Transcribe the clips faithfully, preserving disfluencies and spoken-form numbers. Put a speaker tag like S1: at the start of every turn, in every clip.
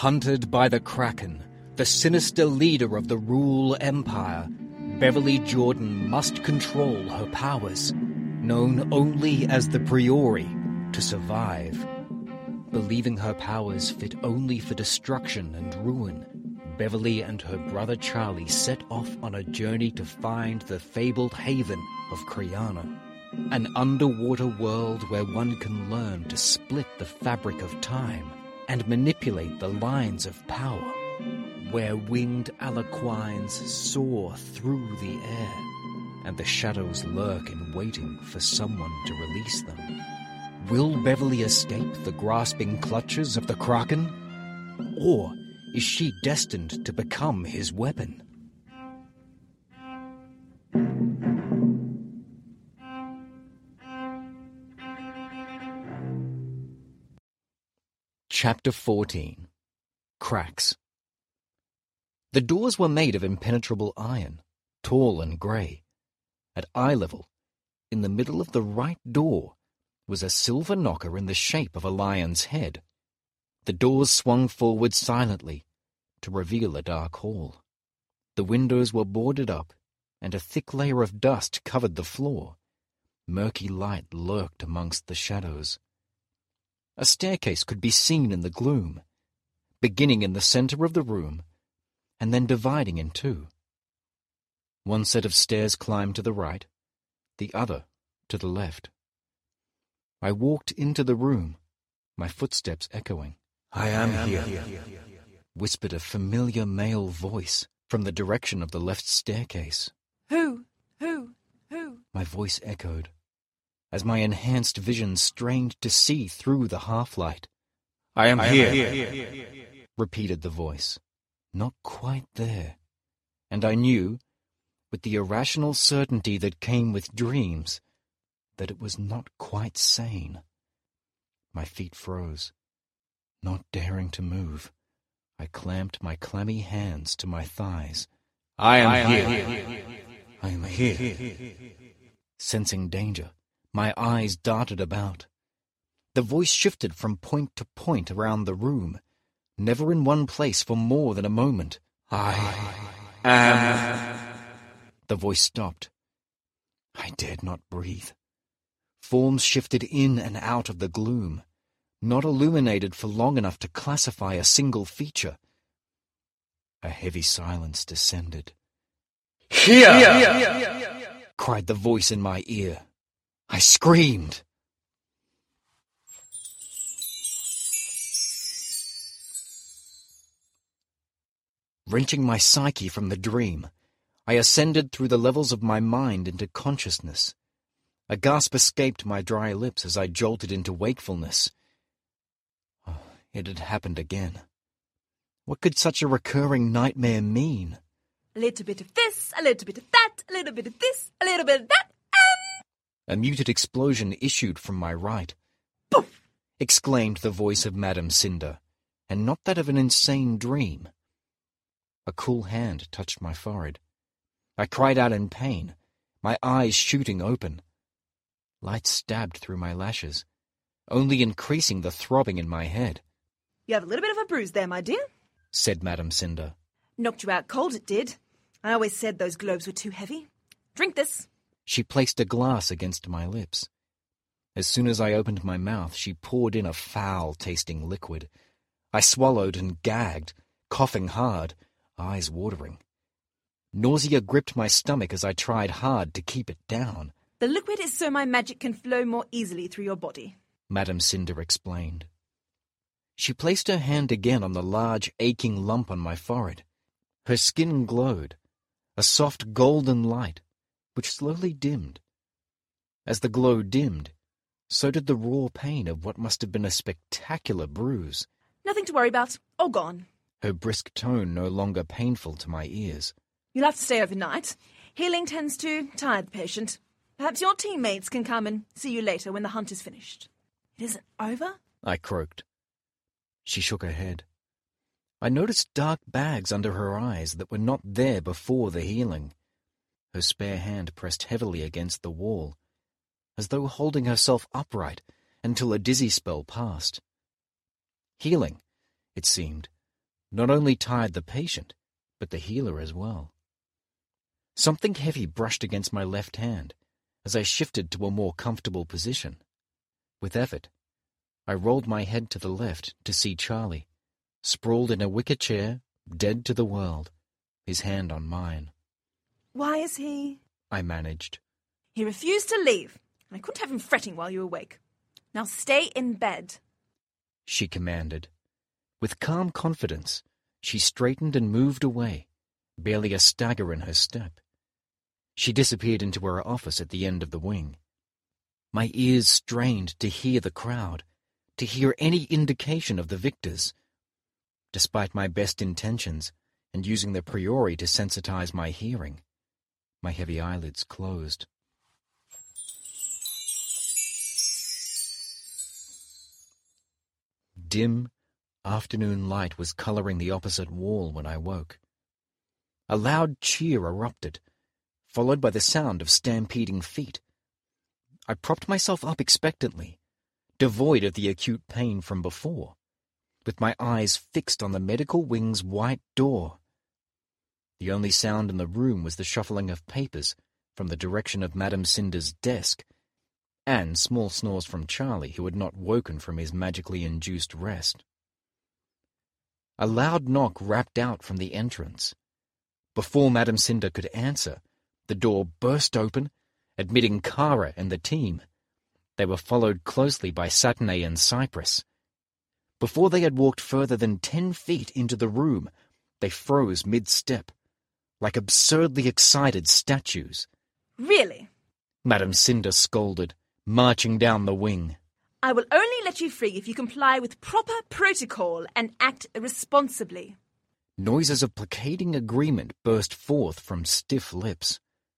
S1: Hunted by the Kraken, the sinister leader of the Rule Empire, Beverly Jordan must control her powers, known only as the Priori, to survive. Believing her powers fit only for destruction and ruin, Beverly and her brother Charlie set off on a journey to find the fabled haven of Kriana, an underwater world where one can learn to split the fabric of time and manipulate the lines of power, where winged aliquines soar through the air, and the shadows lurk in waiting for someone to release them. Will Beverly escape the grasping clutches of the Kraken? Or is she destined to become his weapon? Chapter fourteen. Cracks. The doors were made of impenetrable iron, tall and grey. At eye level, in the middle of the right door, was a silver knocker in the shape of a lion's head. The doors swung forward silently to reveal a dark hall. The windows were boarded up, and a thick layer of dust covered the floor. Murky light lurked amongst the shadows. A staircase could be seen in the gloom, beginning in the center of the room and then dividing in two. One set of stairs climbed to the right, the other to the left. I walked into the room, my footsteps echoing.
S2: "I am, I am here,"
S1: here, whispered a familiar male voice from the direction of the left staircase.
S3: Who? Who? Who?
S1: My voice echoed, as my enhanced vision strained to see through the half-light.
S2: I am, I am here,
S1: here, repeated the voice, not quite there. And I knew, with the irrational certainty that came with dreams, that it was not quite sane. My feet froze. Not daring to move, I clamped my clammy hands to my thighs.
S2: I am,
S1: I am
S2: here.
S1: here. I am here. Sensing danger, my eyes darted about. The voice shifted from point to point around the room, never in one place for more than a moment.
S2: I am...
S1: The voice stopped. I dared not breathe. Forms shifted in and out of the gloom, not illuminated for long enough to classify a single feature. A heavy silence descended.
S2: Here! Here! Here!
S1: Cried the voice in my ear. I screamed. Wrenching my psyche from the dream, I ascended through the levels of my mind into consciousness. A gasp escaped my dry lips as I jolted into wakefulness. Oh, it had happened again. What could such a recurring nightmare mean?
S3: A little bit of this, a little bit of that, a little bit of this, a little bit of that, and...
S1: A muted explosion issued from my right.
S3: Poof!
S1: Exclaimed the voice of Madame Cinder, and not that of an insane dream. A cool hand touched my forehead. I cried out in pain, my eyes shooting open. Light stabbed through my lashes, only increasing the throbbing in my head.
S3: You have a little bit of a bruise there, my dear,
S1: said Madame Cinder.
S3: Knocked you out cold, it did. I always said those globes were too heavy. Drink this.
S1: She placed a glass against my lips. As soon as I opened my mouth, she poured in a foul-tasting liquid. I swallowed and gagged, coughing hard, eyes watering. Nausea gripped my stomach as I tried hard to keep it down.
S3: The liquid is so my magic can flow more easily through your body,
S1: Madame Cinder explained. She placed her hand again on the large, aching lump on my forehead. Her skin glowed, a soft golden light, which slowly dimmed. As the glow dimmed, so did the raw pain of what must have been a spectacular bruise.
S3: Nothing to worry about, all gone.
S1: Her brisk tone no longer painful to my ears.
S3: You'll have to stay overnight. Healing tends to tire the patient. Perhaps your teammates can come and see you later when the hunt is finished. It isn't over?
S1: I croaked. She shook her head. I noticed dark bags under her eyes that were not there before the healing. Her spare hand pressed heavily against the wall, as though holding herself upright until a dizzy spell passed. Healing, it seemed, not only tired the patient, but the healer as well. Something heavy brushed against my left hand as I shifted to a more comfortable position. With effort, I rolled my head to the left to see Charlie, sprawled in a wicker chair, dead to the world, his hand on mine.
S3: Why is he?
S1: I managed.
S3: He refused to leave, and I couldn't have him fretting while you were awake. Now stay in bed.
S1: She commanded. With calm confidence, she straightened and moved away, barely a stagger in her step. She disappeared into her office at the end of the wing. My ears strained to hear the crowd, to hear any indication of the victors. Despite my best intentions and using the priori to sensitize my hearing, my heavy eyelids closed. Dim, afternoon light was coloring the opposite wall when I woke. A loud cheer erupted, followed by the sound of stampeding feet. I propped myself up expectantly, devoid of the acute pain from before, with my eyes fixed on the medical wing's white door. The only sound in the room was the shuffling of papers from the direction of Madame Cinder's desk, and small snores from Charlie, who had not woken from his magically induced rest. A loud knock rapped out from the entrance. Before Madame Cinder could answer, the door burst open, admitting Kara and the team. They were followed closely by Saturnine and Cypress. Before they had walked further than ten feet into the room, they froze mid-step, like absurdly excited statues.
S3: Really?
S1: Madame Cinder scolded, marching down the wing.
S3: I will only let you free if you comply with proper protocol and act responsibly.
S1: Noises of placating agreement burst forth from stiff lips.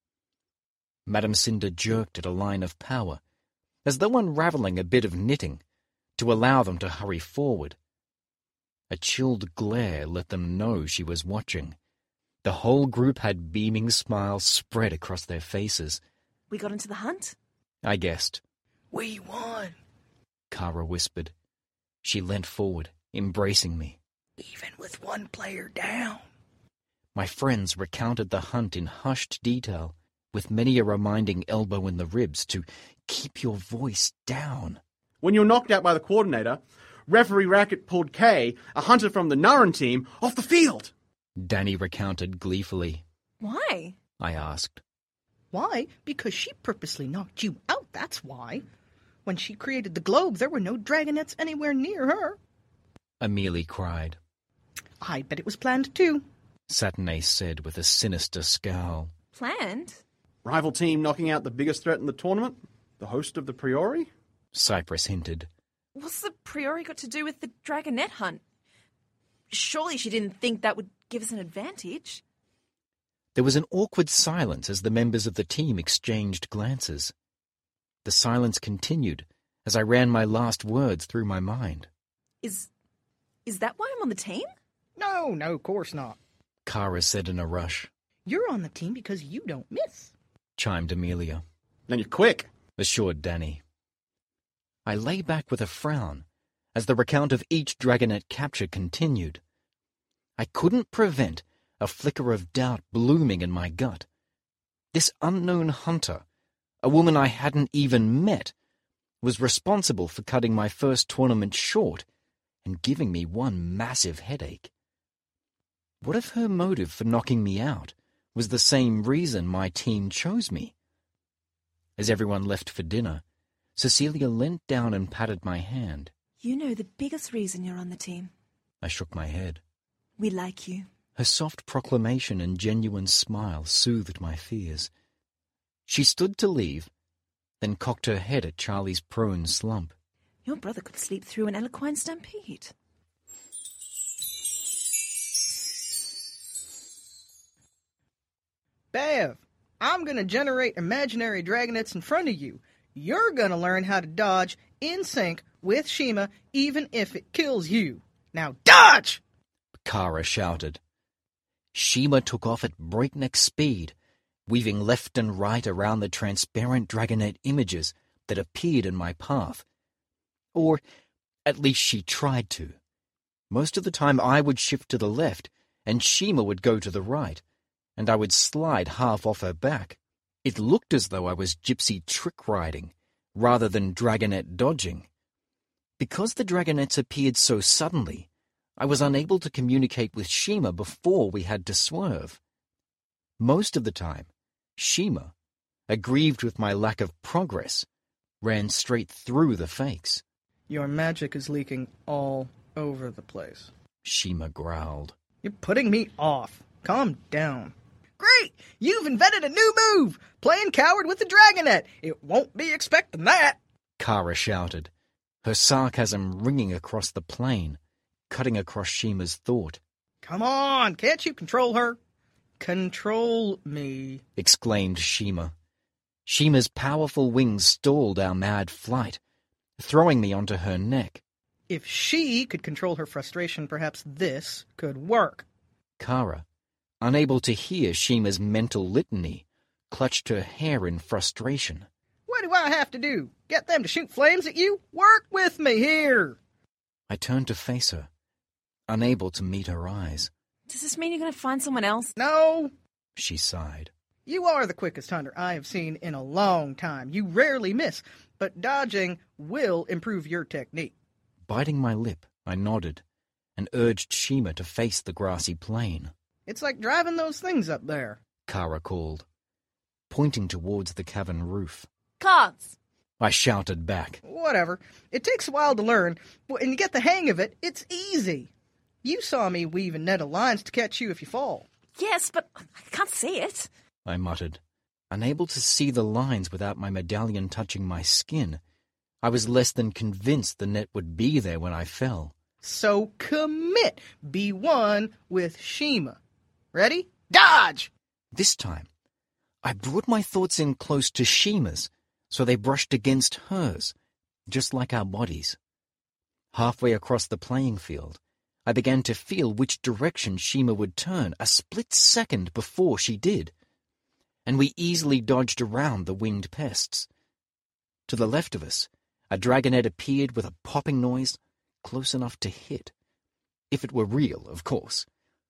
S1: Madame Cinder jerked at a line of power, as though unraveling a bit of knitting, to allow them to hurry forward. A chilled glare let them know she was watching. The whole group had beaming smiles spread across their faces.
S3: We got into the hunt?
S1: I guessed.
S4: We won,
S1: Kara whispered. She leant forward, embracing me.
S4: even with one player down.
S1: My friends recounted the hunt in hushed detail, with many a reminding elbow in the ribs to keep your voice down.
S5: When you were knocked out by the coordinator, referee Racket pulled Kay, a hunter from the Naren team, off the field.
S1: Danny recounted gleefully.
S3: Why?
S1: I asked.
S4: Why? Because she purposely knocked you out, that's why. When she created the globe, there were no dragonettes anywhere near her.
S1: Amelie cried.
S4: I bet it was planned too,
S1: Saturnine said with a sinister scowl.
S3: Planned?
S5: Rival team knocking out the biggest threat in the tournament? The host of the Priori?
S1: Cypress hinted.
S3: What's the Priori got to do with the dragonette hunt? Surely she didn't think that would give us an advantage.
S1: There was an awkward silence as the members of the team exchanged glances. The silence continued as I ran my last words through my mind.
S3: Is... is that why I'm on the team?
S4: No, no, of course not.
S1: Kara said in a rush.
S4: You're on the team because you don't miss,
S1: Chimed Amelia.
S5: Then you're quick,
S1: assured Danny. I lay back with a frown as the recount of each dragonette capture continued. I couldn't prevent a flicker of doubt blooming in my gut. This unknown hunter, a woman I hadn't even met, was responsible for cutting my first tournament short and giving me one massive headache. What if her motive for knocking me out was the same reason my team chose me? As everyone left for dinner, Cecilia leant down and patted my hand.
S3: You know the biggest reason you're on the team.
S1: I shook my head.
S3: We like you.
S1: Her soft proclamation and genuine smile soothed my fears. She stood to leave, then cocked her head at Charlie's prone slump.
S3: Your brother could sleep through an equine stampede.
S4: Bev, I'm going to generate imaginary dragonettes in front of you. You're going to learn how to dodge in sync with Shima, even if it kills you. Now dodge!
S1: Kara shouted. Shima took off at breakneck speed, weaving left and right around the transparent dragonette images that appeared in my path. Or at least she tried to. Most of the time I would shift to the left, and Shima would go to the right, and I would slide half off her back. It looked as though I was gypsy trick riding, rather than dragonette dodging. Because the dragonettes appeared so suddenly, I was unable to communicate with Shima before we had to swerve. Most of the time, Shima, aggrieved with my lack of progress, ran straight through the fakes.
S4: Your magic is leaking all over the place.
S1: Shima growled.
S4: You're putting me off. Calm down. Great! You've invented a new move! Playing coward with the dragonette! It won't be expecting that!
S1: Kara shouted, her sarcasm ringing across the plain, cutting across Shima's thought.
S4: Come on! Can't you control her? Control me,
S1: exclaimed Shima. Shima's powerful wings stalled our mad flight, throwing me onto her neck.
S4: If she could control her frustration, perhaps this could work.
S1: Kara, unable to hear Shima's mental litany, clutched her hair in frustration.
S4: What do I have to do? Get them to shoot flames at you? Work with me here!
S1: I turned to face her, unable to meet her eyes.
S3: Does this mean you're going to find someone else?
S4: No.
S1: She sighed.
S4: You are the quickest hunter I have seen in a long time. You rarely miss, but dodging will improve your technique.
S1: Biting my lip, I nodded, and urged Shima to face the grassy plain.
S4: It's like driving those things up there,
S1: Kara called, pointing towards the cavern roof.
S3: Cards!
S1: I shouted back.
S4: Whatever. It takes a while to learn, but when you get the hang of it, it's easy. You saw me weave a net of lines to catch you if you fall.
S3: Yes, but I can't see it,
S1: I muttered, unable to see the lines without my medallion touching my skin. I was less than convinced the net would be there when I fell.
S4: So commit. Be one with Shima. Ready? Dodge!
S1: This time, I brought my thoughts in close to Shima's, so they brushed against hers, just like our bodies. Halfway across the playing field, I began to feel which direction Shima would turn a split second before she did, and we easily dodged around the winged pests. To the left of us, a dragonette appeared with a popping noise close enough to hit. If it were real, of course.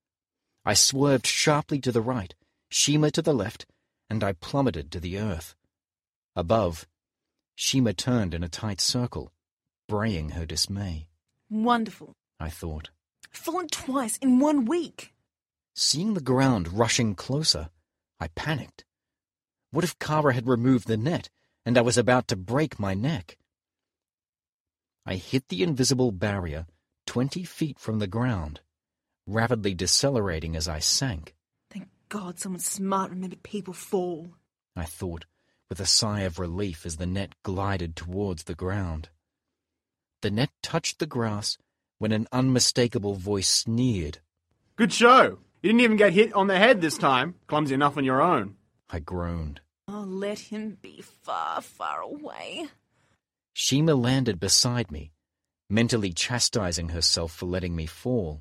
S1: I swerved sharply to the right, Shima to the left, and I plummeted to the earth. Above, Shima turned in a tight circle, braying her dismay.
S3: Wonderful,
S1: I thought.
S3: Fallen twice in one week.
S1: Seeing the ground rushing closer, I panicked. What if Kara had removed the net, and I was about to break my neck? I hit the invisible barrier twenty feet from the ground, rapidly decelerating as I sank.
S3: Thank God someone smart remembered people fall,
S1: I thought, with a sigh of relief as the net glided towards the ground. The net touched the grass when an unmistakable voice sneered.
S5: Good show. You didn't even get hit on the head this time. Clumsy enough on your own.
S1: I groaned.
S3: Oh, let him be far, far away.
S1: Shima landed beside me, mentally chastising herself for letting me fall.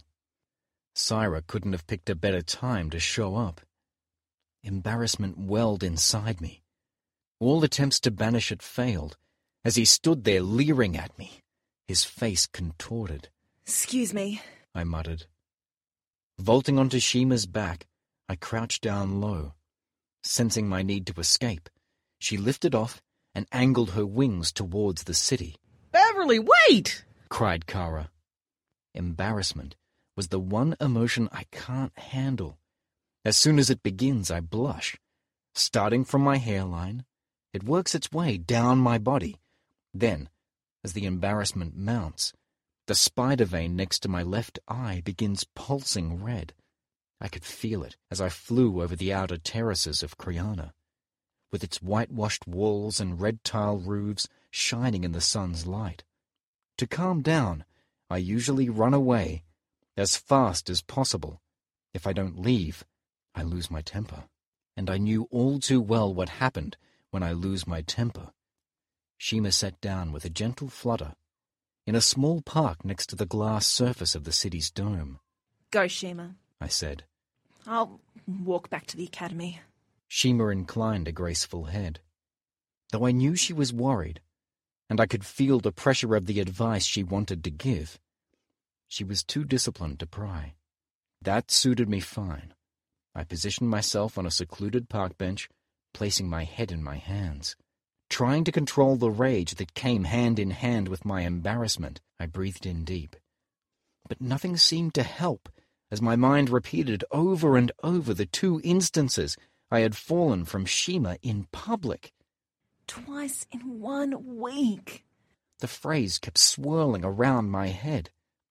S1: Syra couldn't have picked a better time to show up. Embarrassment welled inside me. All attempts to banish it failed, as he stood there leering at me, his face contorted.
S3: Excuse me,
S1: I muttered. Vaulting onto Shima's back, I crouched down low. Sensing my need to escape, she lifted off and angled her wings towards the city.
S4: Beverly, wait!
S1: Cried Kara. Embarrassment was the one emotion I can't handle. As soon as it begins, I blush. Starting from my hairline, it works its way down my body. Then, as the embarrassment mounts, the spider vein next to my left eye begins pulsing red. I could feel it as I flew over the outer terraces of Kriana, with its whitewashed walls and red tile roofs shining in the sun's light. To calm down, I usually run away as fast as possible. If I don't leave, I lose my temper. And I knew all too well what happened when I lose my temper. Shima sat down with a gentle flutter in a small park next to the glass surface of the city's dome.
S3: Go, Shima,
S1: I said.
S3: I'll walk back to the academy.
S1: Shima inclined a graceful head. Though I knew she was worried, and I could feel the pressure of the advice she wanted to give, She was too disciplined to pry. That suited me fine. I positioned myself on a secluded park bench, placing my head in my hands. Trying to control the rage that came hand in hand with my embarrassment, I breathed in deep. But nothing seemed to help, as my mind repeated over and over the two instances I had fallen from Shima in public.
S3: Twice in one week.
S1: The phrase kept swirling around my head.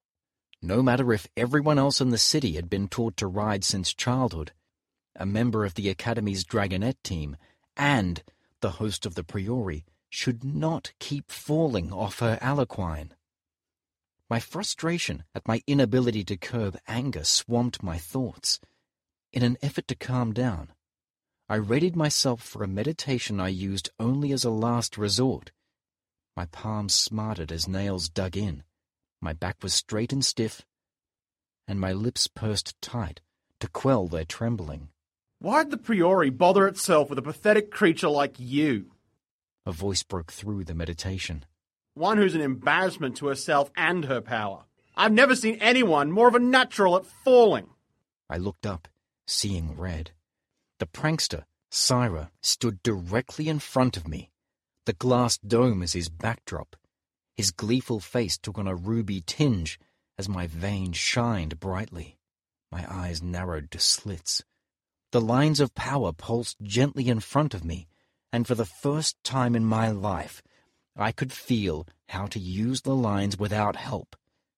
S1: No matter if everyone else in the city had been taught to ride since childhood, a member of the Academy's Dragonette team, and the host of the Priori should not keep falling off her aliquine. My frustration at my inability to curb anger swamped my thoughts. In an effort to calm down, I readied myself for a meditation I used only as a last resort. My palms smarted as nails dug in, my back was straight and stiff, and my lips pursed tight to quell their trembling.
S5: Why'd the Priori bother itself with a pathetic creature like you?
S1: A voice broke through the meditation.
S5: One who's an embarrassment to herself and her power. I've never seen anyone more of a natural at falling.
S1: I looked up, seeing red. The prankster, Syra, stood directly in front of me, the glass dome as his backdrop. His gleeful face took on a ruby tinge as my veins shined brightly. My eyes narrowed to slits. The lines of power pulsed gently in front of me, and for the first time in my life, I could feel how to use the lines without help.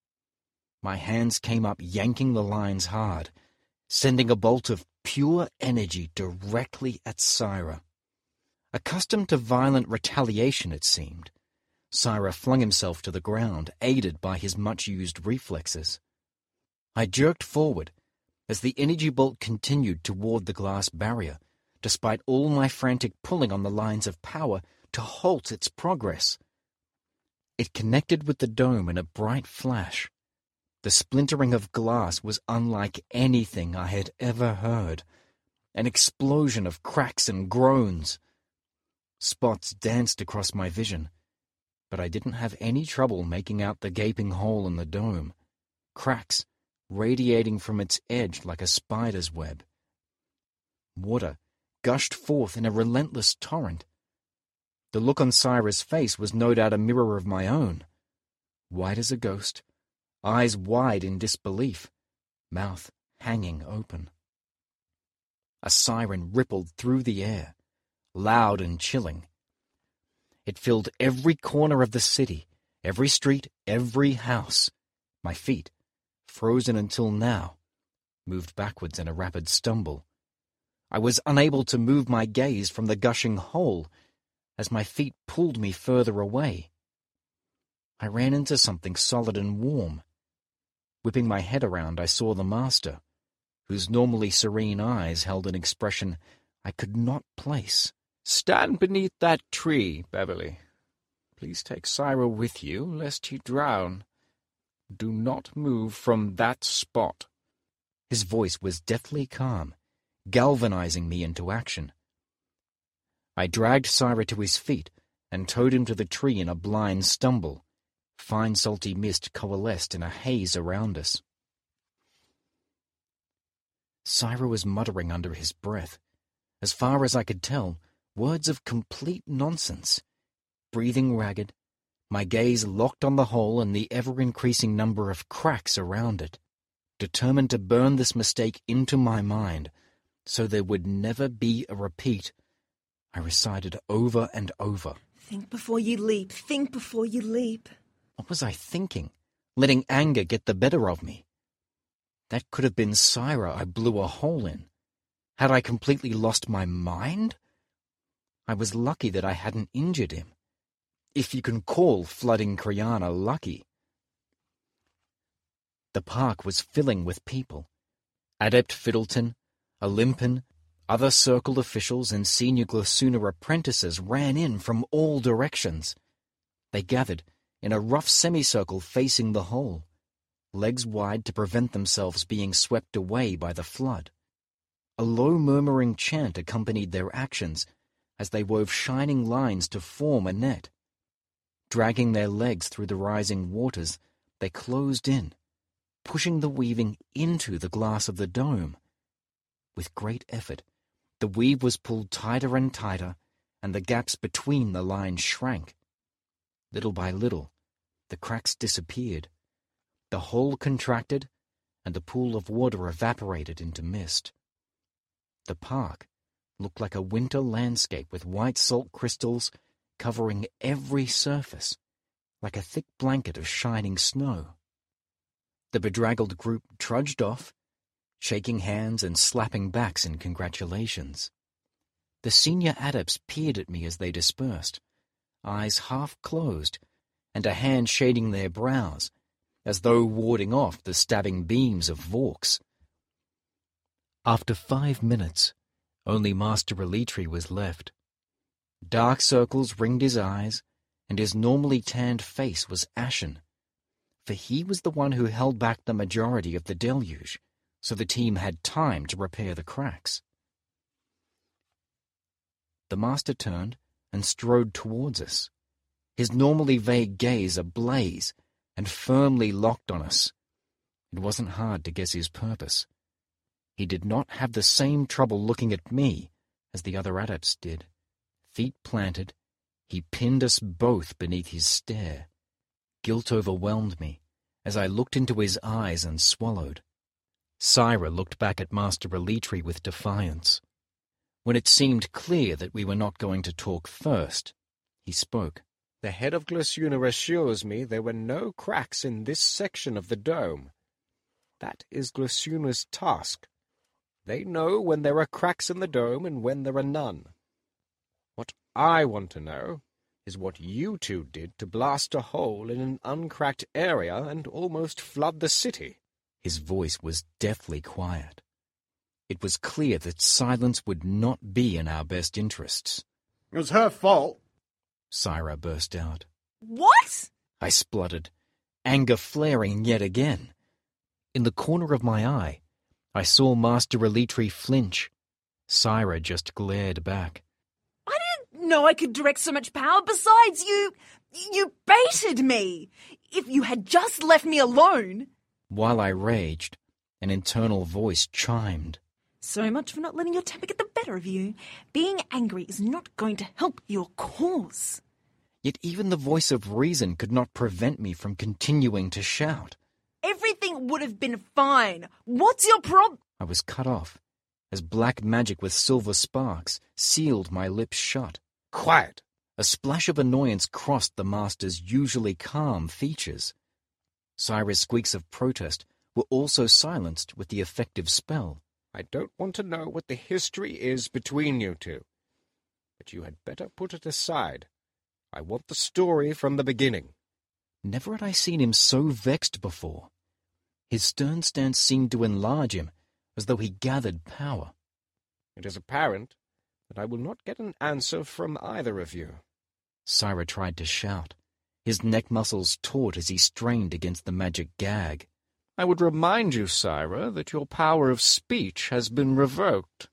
S1: My hands came up yanking the lines hard, sending a bolt of pure energy directly at Syra. Accustomed to violent retaliation, it seemed, Syra flung himself to the ground, aided by his much-used reflexes. I jerked forward as the energy bolt continued toward the glass barrier, despite all my frantic pulling on the lines of power to halt its progress. It connected with the dome in a bright flash. The splintering of glass was unlike anything I had ever heard. An explosion of cracks and groans. Spots danced across my vision, but I didn't have any trouble making out the gaping hole in the dome. Cracks radiating from its edge like a spider's web. Water gushed forth in a relentless torrent. The look on Syra's face was no doubt a mirror of my own. White as a ghost, eyes wide in disbelief, mouth hanging open. A siren rippled through the air, loud and chilling. It filled every corner of the city, every street, every house. My feet, frozen until now, moved backwards in a rapid stumble. I was unable to move my gaze from the gushing hole as my feet pulled me further away. I ran into something solid and warm. Whipping my head around, I saw the master, whose normally serene eyes held an expression I could not place.
S2: Stand beneath that tree, Beverly. Please take Syra with you, lest he drown. Do not move from that spot.
S1: His voice was deathly calm, galvanizing me into action. I dragged Syra to his feet and towed him to the tree in a blind stumble. Fine salty mist coalesced in a haze around us. Syra was muttering under his breath. As far as I could tell, words of complete nonsense. Breathing ragged, my gaze locked on the hole and the ever-increasing number of cracks around it. Determined to burn this mistake into my mind, so there would never be a repeat, I recited over and over.
S3: Think before you leap. Think before you leap.
S1: What was I thinking? Letting anger get the better of me? That could have been Syra I blew a hole in. Had I completely lost my mind? I was lucky that I hadn't injured him. If you can call flooding Kriana lucky. The park was filling with people. Adept Fiddleton, Olympian, other Circle officials and senior Glosuna apprentices ran in from all directions. They gathered in a rough semicircle facing the hole, legs wide to prevent themselves being swept away by the flood. A low murmuring chant accompanied their actions as they wove shining lines to form a net. Dragging their legs through the rising waters, they closed in,
S2: pushing the weaving into the glass of the dome. With great effort, the weave was pulled tighter and tighter, and the gaps between the lines shrank. Little by little, the cracks disappeared. The hole contracted, and the pool of water evaporated into mist. The park looked like a winter landscape with white salt crystals covering every surface, like a thick blanket of shining snow. The bedraggled group trudged off, shaking hands and slapping backs in congratulations. The senior adepts peered at me as they dispersed, eyes half closed, and a hand shading their brows, as though warding off the stabbing beams of Vorks. After five minutes, only Master Elitri was left. Dark circles ringed his eyes, and his normally tanned face was ashen, for he was the one who held back the majority of the deluge, so the team had time to repair the cracks. The master turned and strode towards us, his normally vague gaze ablaze and firmly locked on us. It wasn't hard to guess his purpose. He did not have the same trouble looking at me as the other adepts did. Feet planted, he pinned us both beneath his stare. Guilt overwhelmed me as I looked into his eyes and swallowed. Syra looked back at Master Elitri with defiance. When it seemed clear that we were not going to talk first, he spoke.
S6: The head of Glycuna assures me there were no cracks in this section of the dome. That is Glycuna's task. They know when there are cracks in the dome and when there are none. What I want to know is what you two did to blast a hole in an uncracked area and almost flood the city.
S2: His voice was deathly quiet. It was clear that silence would not be in our best interests.
S5: It was her fault,
S2: Syra burst out.
S3: What?
S2: I spluttered, anger flaring yet again. In the corner of my eye, I saw Master Elitri flinch. Syra just glared back.
S3: I didn't know I could direct so much power. Besides, you... you baited me. If you had just left me alone...
S2: While I raged, an internal voice chimed.
S3: So much for not letting your temper get the better of you. Being angry is not going to help your cause.
S2: Yet even the voice of reason could not prevent me from continuing to shout.
S3: Everything would have been fine. What's your prob...
S2: I was cut off, as black magic with silver sparks sealed my lips shut.
S6: Quiet!
S2: A splash of annoyance crossed the master's usually calm features. Syra's squeaks of protest were also silenced with the effective spell.
S6: I don't want to know what the history is between you two, but you had better put it aside. I want the story from the beginning.
S2: Never had I seen him so vexed before. His stern stance seemed to enlarge him, as though he gathered power.
S6: It is apparent that I will not get an answer from either of you.
S2: Syra tried to shout. His neck muscles taut as he strained against the magic gag.
S6: I would remind you, Syra, that your power of speech has been revoked.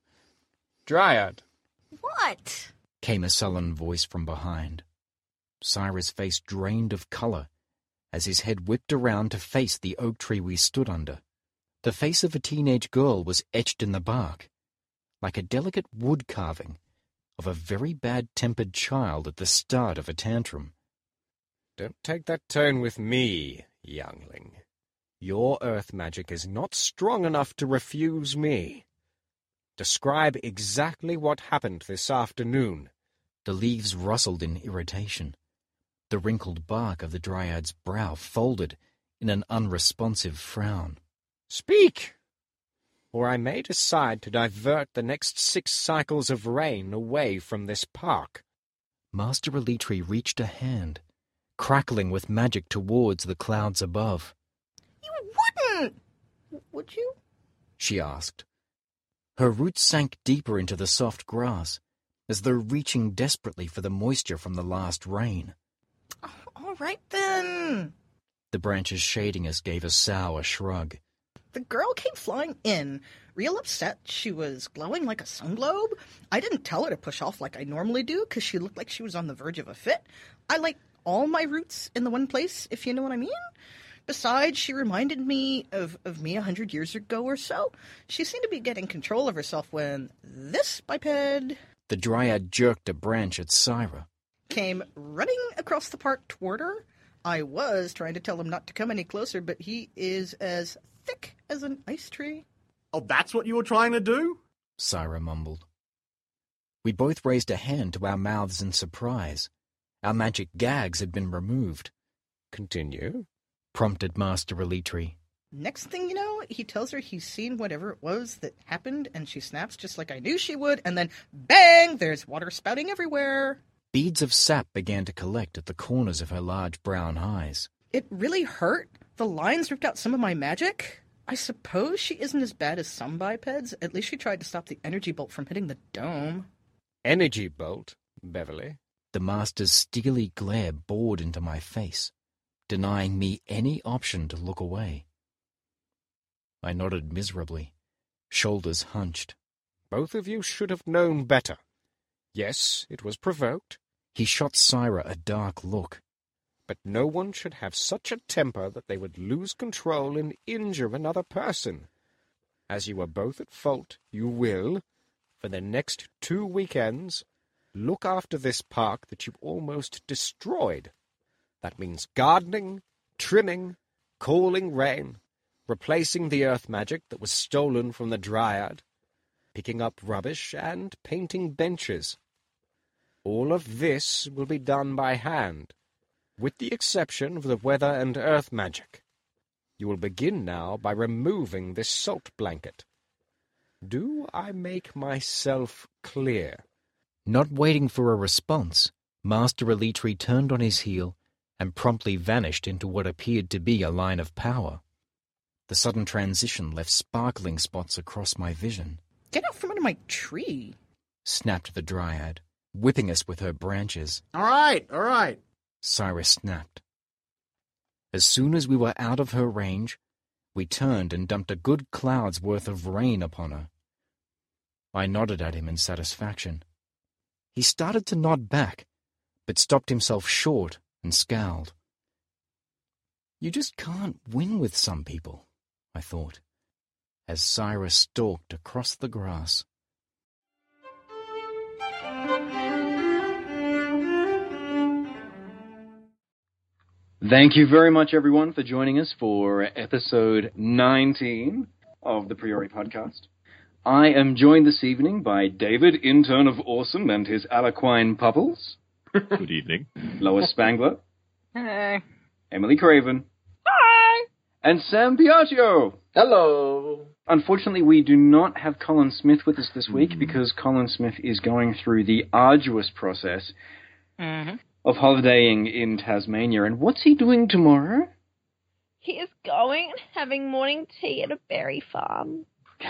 S6: Dryad.
S3: What?
S2: Came a sullen voice from behind. Syra's face drained of color as his head whipped around to face the oak tree we stood under. The face of a teenage girl was etched in the bark, like a delicate wood carving of a very bad-tempered child at the start of a tantrum.
S6: Don't take that tone with me, youngling. Your earth magic is not strong enough to refuse me. Describe exactly what happened this afternoon.
S2: The leaves rustled in irritation. The wrinkled bark of the Dryad's brow folded in an unresponsive frown.
S6: Speak, or I may decide to divert the next six cycles of rain away from this park.
S2: Master Elitri reached a hand, crackling with magic towards the clouds above.
S4: You wouldn't! Would you?
S2: She asked. Her roots sank deeper into the soft grass, as though reaching desperately for the moisture from the last rain.
S4: Oh, all right, then.
S2: The branches shading us gave a sour shrug.
S4: The girl came flying in, real upset. She was glowing like a sun globe. I didn't tell her to push off like I normally do, because she looked like she was on the verge of a fit. I like all my roots in the one place, if you know what I mean. Besides, she reminded me of, of me a hundred years ago or so. She seemed to be getting control of herself when this biped
S2: The Dryad jerked a branch at Syra.
S4: came running across the park toward her. I was trying to tell him not to come any closer, but he is as thick as an ice tree.
S5: Oh, that's what you were trying to do?
S2: Syra mumbled. We both raised a hand to our mouths in surprise. Our magic gags had been removed.
S6: Continue,
S2: prompted Master Elitri.
S4: Next thing you know, he tells her he's seen whatever it was that happened, and she snaps just like I knew she would, and then bang, there's water spouting everywhere.
S2: Beads of sap began to collect at the corners of her large brown eyes.
S4: It really hurt. The lines ripped out some of my magic. I suppose she isn't as bad as some bipeds. At least she tried to stop the energy bolt from hitting the dome.
S6: Energy bolt, Beverly.
S2: The Master's steely glare bored into my face, denying me any option to look away. I nodded miserably, shoulders hunched.
S6: Both of you should have known better. Yes, it was provoked.
S2: He shot Syra a dark look.
S6: But no one should have such a temper that they would lose control and injure another person. As you are both at fault, you will, for the next two weekends, look after this park that you almost destroyed. That means gardening, trimming, calling rain, replacing the earth magic that was stolen from the Dryad, picking up rubbish, and painting benches. All of this will be done by hand, with the exception of the weather and earth magic. You will begin now by removing this salt blanket. Do I make myself clear?
S2: Not waiting for a response, Master Elitri turned on his heel and promptly vanished into what appeared to be a line of power. The sudden transition left sparkling spots across my vision.
S4: Get out from under my tree,
S2: snapped the Dryad, whipping us with her branches.
S5: All right, all right,
S2: Syra snapped. As soon as we were out of her range, we turned and dumped a good cloud's worth of rain upon her. I nodded at him in satisfaction. He started to nod back, but stopped himself short and scowled. You just can't win with some people, I thought, as Syra stalked across the grass.
S7: Thank you very much, everyone, for joining us for episode nineteen of the Priori Podcast. I am joined this evening by David, intern of Awesome, and his Alaquine pupples.
S8: Good evening.
S7: Lois Spangler.
S4: Hey.
S7: Emily Craven.
S3: Hi!
S7: And Sam Piaggio.
S9: Hello.
S7: Unfortunately, we do not have Colin Smith with us this week because Colin Smith is going through the arduous process
S4: Mm-hmm.
S7: of holidaying in Tasmania. And what's he doing tomorrow?
S10: He is going and having morning tea at a berry farm.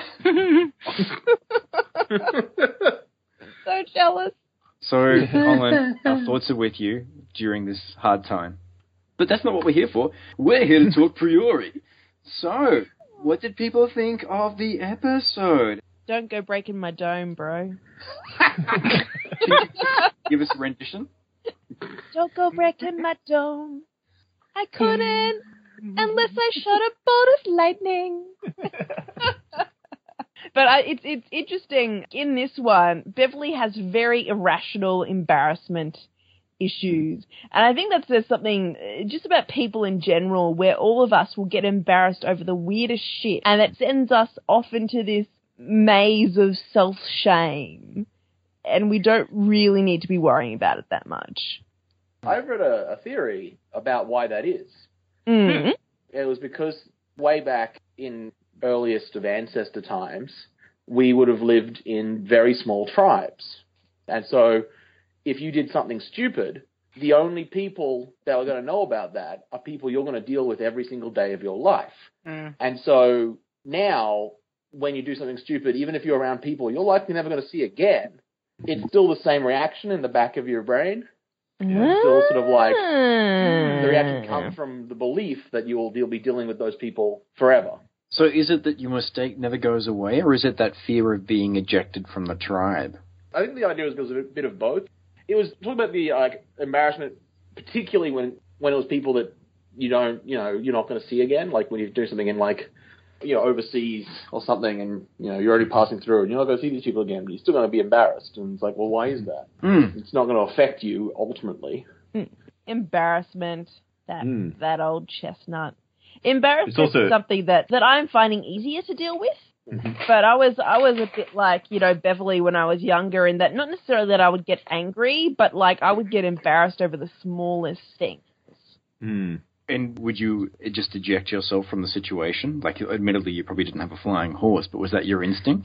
S10: So jealous.
S7: So, Colin, our thoughts are with you during this hard time. But that's not what we're here for. We're here to talk Priori. So, what did people think of the episode?
S10: Don't go breaking my dome, bro.
S7: Can you give us a rendition?
S10: Don't go breaking my dome. I couldn't unless I shot a bolt of lightning. But I, it's it's interesting, in this one, Beverly has very irrational embarrassment issues. And I think that says something just about people in general, where all of us will get embarrassed over the weirdest shit. And it sends us off into this maze of self-shame. And we don't really need to be worrying about it that much.
S9: I've read a, a theory about why that is.
S10: Mm.
S9: It was because way back in earliest of ancestor times, we would have lived in very small tribes. And so if you did something stupid, the only people that are going to know about that are people you're going to deal with every single day of your life.
S4: Mm.
S9: And so now, when you do something stupid, even if you're around people you're likely never going to see again, it's still the same reaction in the back of your brain.
S10: Yeah.
S9: It's still sort of like the reaction comes from the belief that you will you'll be dealing with those people forever.
S7: So is it that your mistake never goes away, or is it that fear of being ejected from the tribe?
S9: I think the idea was, was a bit of both. It was talking about the like embarrassment, particularly when, when it was people that you don't, you know, you're not going to see again. Like when you do something in like, you know, overseas or something, and you know you're already passing through, and you're not going to see these people again, but you're still going to be embarrassed. And it's like, well, why is that?
S7: Mm.
S9: It's not going to affect you ultimately.
S10: Embarrassment. That
S8: Mm.
S10: that old chestnut. Embarrassment
S8: also-
S10: is something that, that I'm finding easier to deal with.
S8: Mhm.
S10: But I was I was a bit like, you know, Beverly when I was younger, in that not necessarily that I would get angry, but like I would get embarrassed over the smallest things.
S8: Mm.
S7: And would you just eject yourself from the situation? Like, admittedly, you probably didn't have a flying horse, but was that your instinct?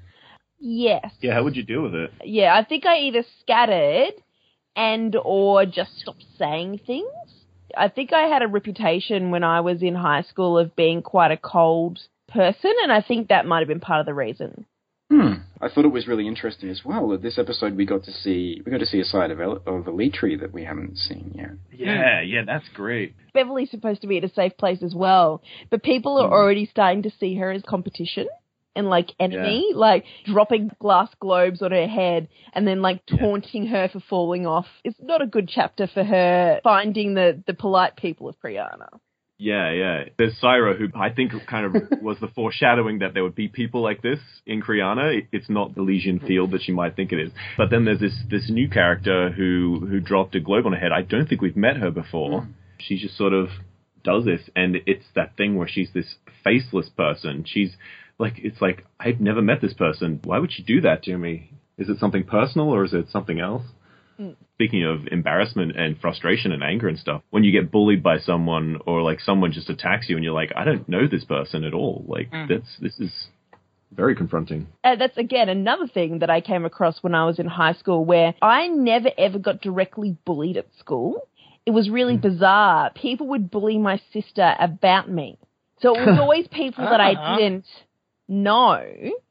S10: Yes.
S8: Yeah, how would you deal with it?
S10: Yeah, I think I either scattered and or just stopped saying things. I think I had a reputation when I was in high school of being quite a cold person, and I think that might have been part of the reason.
S7: Hmm. I thought it was really interesting as well that this episode we got to see we got to see a side of El- of Elitri that we haven't seen yet.
S8: Yeah, yeah, that's great.
S10: Beverly's supposed to be at a safe place as well, but people are already starting to see her as competition and like enemy, like dropping glass globes on her head and then like taunting her for falling off. It's not a good chapter for her finding the, the polite people of Kriana.
S8: Yeah, yeah. There's Syra, who I think kind of was the foreshadowing that there would be people like this in Kriana. It's not the Elysian field that she might think it is. But then there's this this new character who who dropped a globe on her head. I don't think we've met her before. Mm. She just sort of does this, and it's that thing where she's this faceless person. She's like, it's like, I've never met this person. Why would she do that to me? Is it something personal or is it something else? Mm. Speaking of embarrassment and frustration and anger and stuff, when you get bullied by someone or like someone just attacks you and you're like, I don't know this person at all. Like mm. that's, this is very confronting.
S10: Uh, that's again another thing that I came across when I was in high school, where I never ever got directly bullied at school. It was really mm. bizarre. People would bully my sister about me. So it was always people that I didn't know.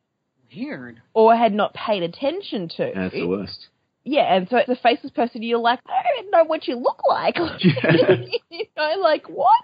S4: Weird.
S10: Or had not paid attention to.
S8: That's the worst.
S10: Yeah, and so as a faceless person, you're like, I don't even know what you look like. Yeah. You know, like, what?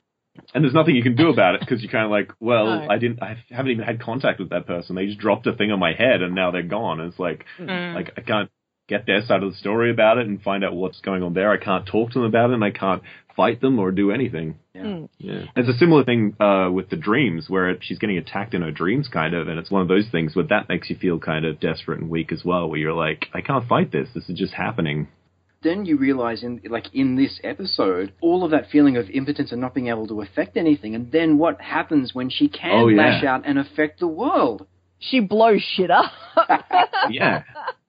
S8: And there's nothing you can do about it because you're kind of like, well,
S10: No.
S8: I didn't, I haven't even had contact with that person. They just dropped a thing on my head and now they're gone. And it's like,
S10: Mm.
S8: like I can't get their side of the story about it and find out what's going on there. I can't talk to them about it and I can't fight them or do anything.
S7: Yeah.
S10: Mm.
S8: Yeah. It's a similar thing uh, with the dreams where she's getting attacked in her dreams kind of, and it's one of those things where that makes you feel kind of desperate and weak as well, where you're like, I can't fight this. This is just happening.
S7: Then you realize, in like in this episode, all of that feeling of impotence and not being able to affect anything, and then what happens when she can
S8: Oh, yeah.
S7: lash out and affect the world?
S10: She blows shit up.
S8: Yeah.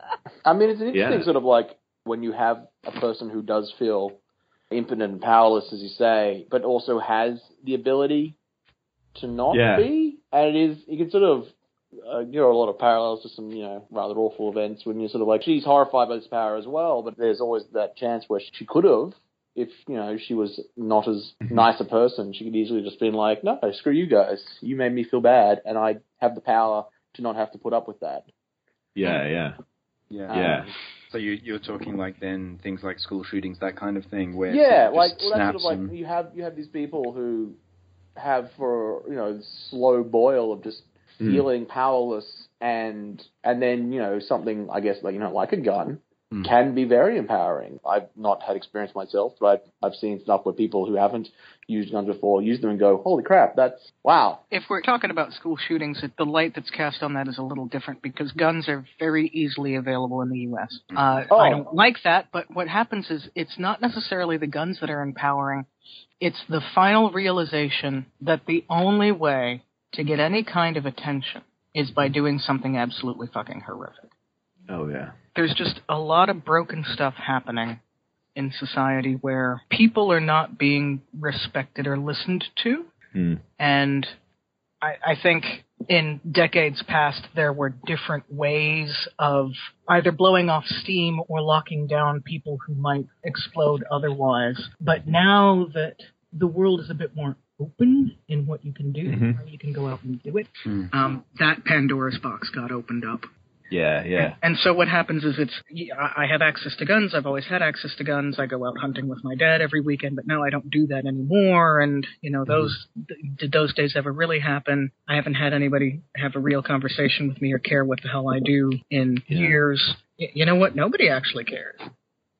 S9: I mean, it's an interesting
S8: Yeah.
S9: sort of like when you have a person who does feel impotent and powerless, as you say, but also has the ability to not
S8: Yeah.
S9: be. And it is, you can sort of, uh, you know, a lot of parallels to some, you know, rather awful events when you're sort of like, she's horrified by this power as well, but there's always that chance where she could have, if, you know, she was not as nice a person, she could easily just been like, no, screw you guys. You made me feel bad, and I have the power to not have to put up with that.
S8: Yeah, yeah.
S7: Yeah.
S8: Yeah.
S7: So you, you're talking like then things like school shootings, that kind of thing, where
S9: Yeah,
S7: it
S9: like
S7: just
S9: well, that's sort of
S7: snaps
S9: like
S7: and-
S9: you have you have these people who have for you know slow boil of just
S8: Mm.
S9: feeling powerless, and and then you know something I guess like you know like a gun
S7: Mm.
S9: can be very empowering. I've not had experience myself, but I've, I've seen stuff where people who haven't used guns before use them and go, holy crap, that's wow.
S4: If we're talking about school shootings, it- the light that's cast on that is a little different because guns are very easily available in the U S. Uh,
S9: Oh.
S4: I don't like that, but what happens is it's not necessarily the guns that are empowering. It's the final realization that the only way to get any kind of attention is by doing something absolutely fucking horrific.
S8: Oh, yeah.
S4: There's just a lot of broken stuff happening in society where people are not being respected or listened to.
S8: Mm.
S4: And I, I think in decades past, there were different ways of either blowing off steam or locking down people who might explode otherwise. But now that the world is a bit more open in what you can do,
S8: Mhm.
S4: how you can go out and do it,
S7: Mm.
S4: um, that Pandora's box got opened up.
S8: Yeah, yeah.
S4: And so what happens is it's, I have access to guns. I've always had access to guns. I go out hunting with my dad every weekend, but now I don't do that anymore. And, you know, those, mm-hmm. did those days ever really happen? I haven't had anybody have a real conversation with me or care what the hell I do in
S8: Yeah.
S4: years. Y- You know what? Nobody actually cares.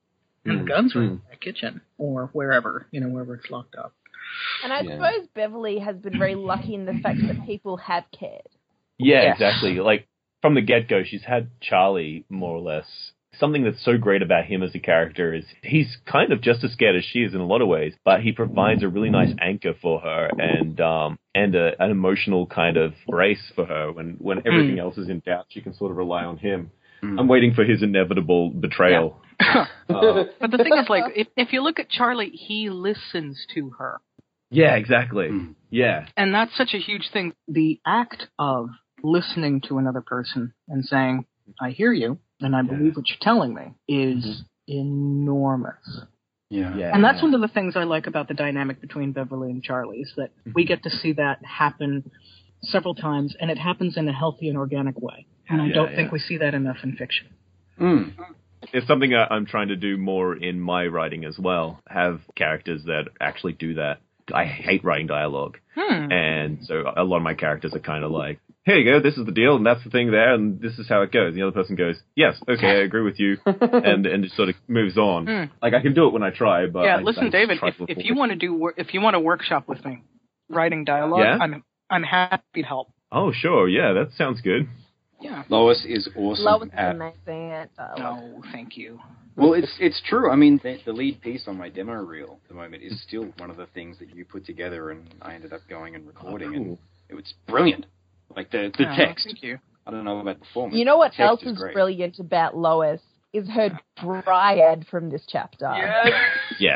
S4: And the guns are in the kitchen or wherever, you know, wherever it's locked up.
S10: And I
S7: Yeah.
S10: suppose Beverly has been very lucky in the fact that people have cared.
S8: Yeah,
S4: Yes.
S8: exactly. Like, from the get-go, she's had Charlie, more or less. Something that's so great about him as a character is he's kind of just as scared as she is in a lot of ways, but he provides a really nice anchor for her and um and a, an emotional kind of brace for her when, when everything else is in doubt. She can sort of rely on him.
S7: Mm.
S8: I'm waiting for his inevitable betrayal. uh,
S11: But the thing is, like, if, if you look at Charlie, he listens to her.
S8: yeah, exactly.
S7: Mm.
S8: Yeah.
S11: And that's such a huge thing. The act of listening to another person and saying, I hear you, and I believe what you're telling me, is
S8: Mm-hmm.
S11: enormous.
S7: Yeah.
S8: Yeah.
S11: And that's one of the things I like about the dynamic between Beverly and Charlie, is that we get to see that happen several times, and it happens in a healthy and organic way. And I
S8: Yeah,
S11: don't
S8: yeah.
S11: think we see that enough in fiction.
S7: Mm.
S8: It's something I- I'm trying to do more in my writing as well. Have characters that actually do that. I hate writing dialogue.
S11: Hmm.
S8: And so a lot of my characters are kind of like, here you go, this is the deal, and that's the thing there, and this is how it goes. And the other person goes, yes, okay, I agree with you, and and it sort of moves on.
S11: Hmm.
S8: Like, I can do it when I try, but
S11: yeah,
S8: I,
S11: listen,
S8: I
S11: David, if,
S8: struggle
S11: if
S8: with
S11: you
S8: it.
S11: want to do, wor- if you want to workshop with me, writing dialogue,
S8: Yeah?
S11: I'm I'm happy to help.
S8: Oh, sure, yeah, that sounds good.
S11: Yeah.
S7: Lois is awesome
S10: Lois is
S7: at...
S10: amazing at dialogue.
S11: Oh, thank you.
S7: Well, it's it's true. I mean, the, the lead piece on my demo reel at the moment is still one of the things that you put together, and I ended up going and recording, and it was brilliant. Like the the
S11: Oh,
S7: text.
S11: Thank you.
S7: I don't know about the performance.
S10: You know what
S7: the text
S10: else
S7: is
S10: is
S7: great.
S10: brilliant about Lois is her dryad from this chapter.
S8: Yes.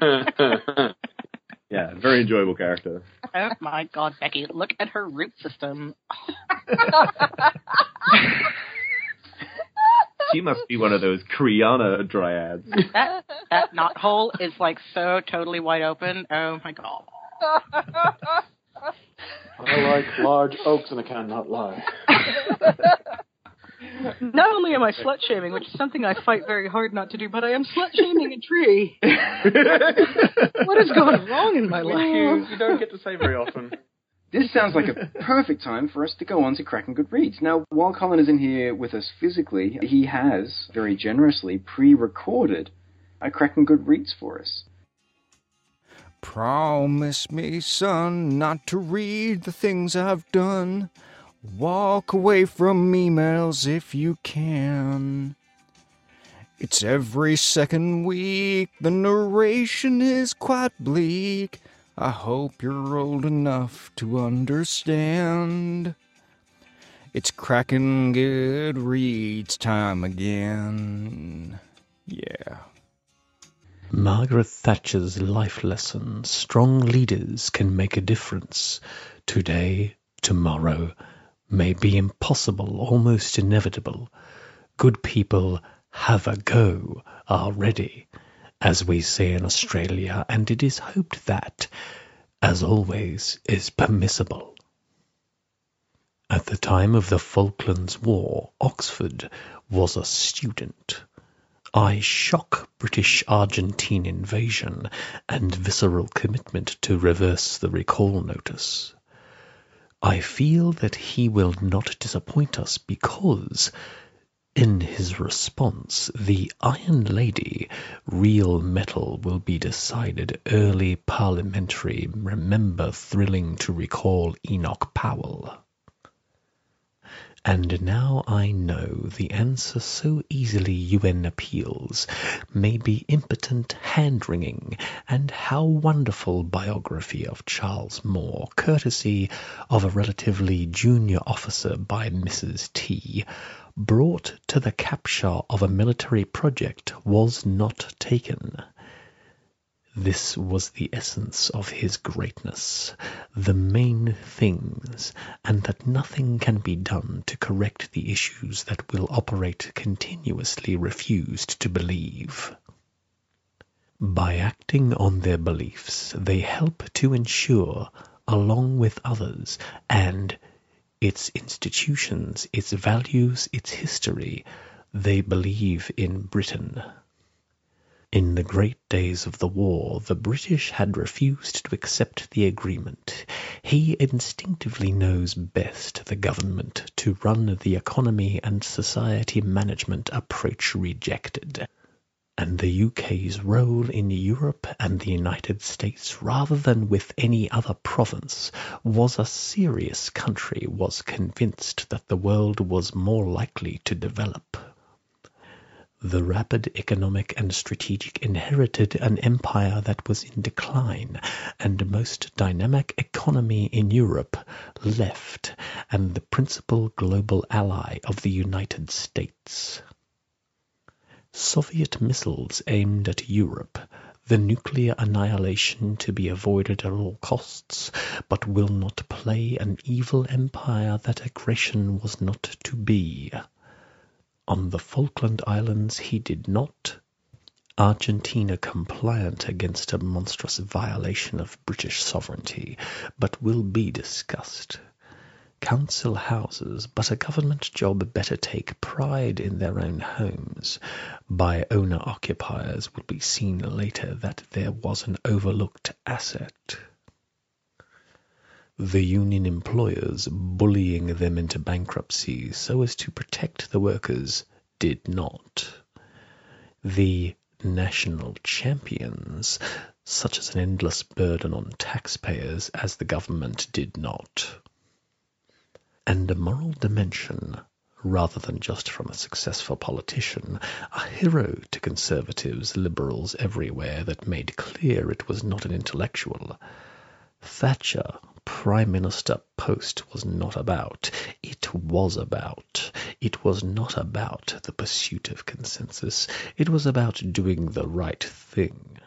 S8: Yeah, very enjoyable character.
S11: Oh my God, Becky, look at her root system.
S8: She must be one of those Kriana dryads.
S11: That that knot hole is like so totally wide open. Oh my God.
S9: I like large oaks and I cannot lie.
S11: Not only am I slut shaming, which is something I fight very hard not to do, but I am slut shaming a tree. What is going wrong in my life?
S9: You, you don't get to say very often.
S7: This sounds like a perfect time for us to go on to Kraken Goodreads. Now, while Colin isn't here with us physically, he has very generously pre-recorded a Kraken Goodreads for us.
S6: Promise me, son, not to read the things I've done. Walk away from emails if you can. It's every second week, the narration is quite bleak. I hope you're old enough to understand. It's Kraken Goodreads time again. Yeah.
S12: Margaret Thatcher's life lesson: strong leaders can make a difference. Today, tomorrow, may be impossible, almost inevitable. Good people have a go already, as we say in Australia, and it is hoped that, as always, is permissible. At the time of the Falklands War, Oxford was a student. I shock British Argentine invasion and visceral commitment to reverse the recall notice. I feel that he will not disappoint us because, in his response, the Iron Lady, real metal will be decided early parliamentary. Remember thrilling to recall Enoch Powell. And now I know the answer so easily U N appeals may be impotent hand-wringing, and how wonderful biography of Charles Moore, courtesy of a relatively junior officer by Missus T, brought to the capture of a military project was not taken. This was the essence of his greatness, the main things, and that nothing can be done to correct the issues that will operate continuously refused to believe. By acting on their beliefs, they help to ensure, along with others, and its institutions, its values, its history, they believe in Britain. In the great days of the war, the British had refused to accept the agreement. He instinctively knows best the government to run the economy and society management approach rejected. and the U K's role in Europe and the United States, rather than with any other province, was a serious country was convinced that the world was more likely to develop. The rapid economic and strategic inherited an empire that was in decline, and most dynamic economy in Europe left, and the principal global ally of the United States. Soviet missiles aimed at Europe, the nuclear annihilation to be avoided at all costs, but will not play an evil empire that aggression was not to be. On the Falkland Islands he did not. Argentina compliant against a monstrous violation of British sovereignty, but will be discussed. Council houses, but a government job better take pride in their own homes. By owner-occupiers will be seen later that there was an overlooked asset. The union employers, bullying them into bankruptcy so as to protect the workers, did not. The national champions, such as an endless burden on taxpayers as the government did not. And a moral dimension, rather than just from a successful politician, a hero to conservatives, liberals everywhere that made clear it was not an intellectual. Thatcher, Prime Minister post was not about. It was about. It was not about the pursuit of consensus. It was about doing the right thing.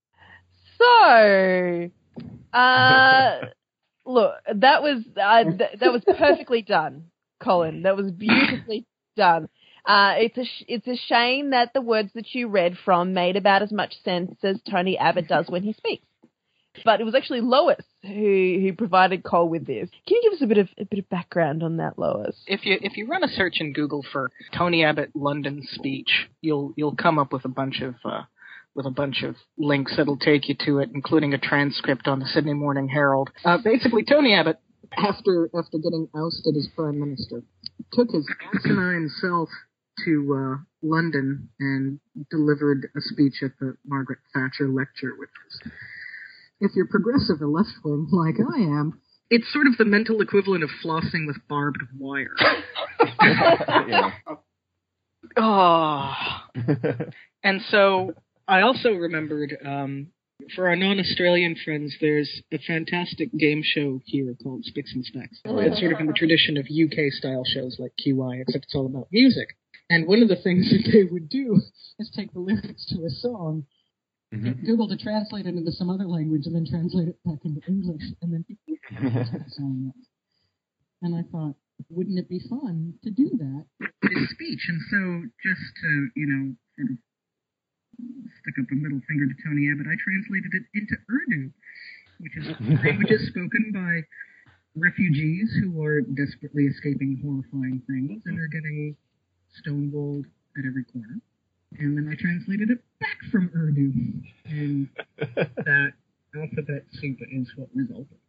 S10: So, uh... Look, that was uh, th- that was perfectly done, Colin. That was beautifully done. Uh, it's a sh- it's a shame that the words that you read from made about as much sense as Tony Abbott does when he speaks. But it was actually Lois who who provided Cole with this. Can you give us a bit of a bit of background on that, Lois?
S11: If you if you run a search in Google for Tony Abbott London speech, you'll you'll come up with a bunch of. Uh, with a bunch of links that'll take you to it, including a transcript on the Sydney Morning Herald. Uh, basically, Tony Abbott, after after getting ousted as Prime Minister, took his asinine self to uh, London and delivered a speech at the Margaret Thatcher lecture, which was, if you're progressive or left-wing like I am, it's sort of the mental equivalent of flossing with barbed wire.
S8: Yeah.
S11: Oh. And so I also remembered, um, for our non-Australian friends, there's a fantastic game show here called Spicks and Specks. Oh, it's sort of in the tradition of U K-style shows like Q I, except it's all about music. And one of the things that they would do is take the lyrics to a song, mm-hmm. get Google to translate it into some other language, and then translate it back into English, and then people would translate what the song was. And I thought, wouldn't it be fun to do that in a speech? And so just to, you know, sort of stick up a middle finger to Tony Abbott, I translated it into Urdu, which is languages spoken by refugees who are desperately escaping horrifying things and are getting stonewalled at every corner. And then I translated it back from Urdu, and that alphabet soup is what resulted.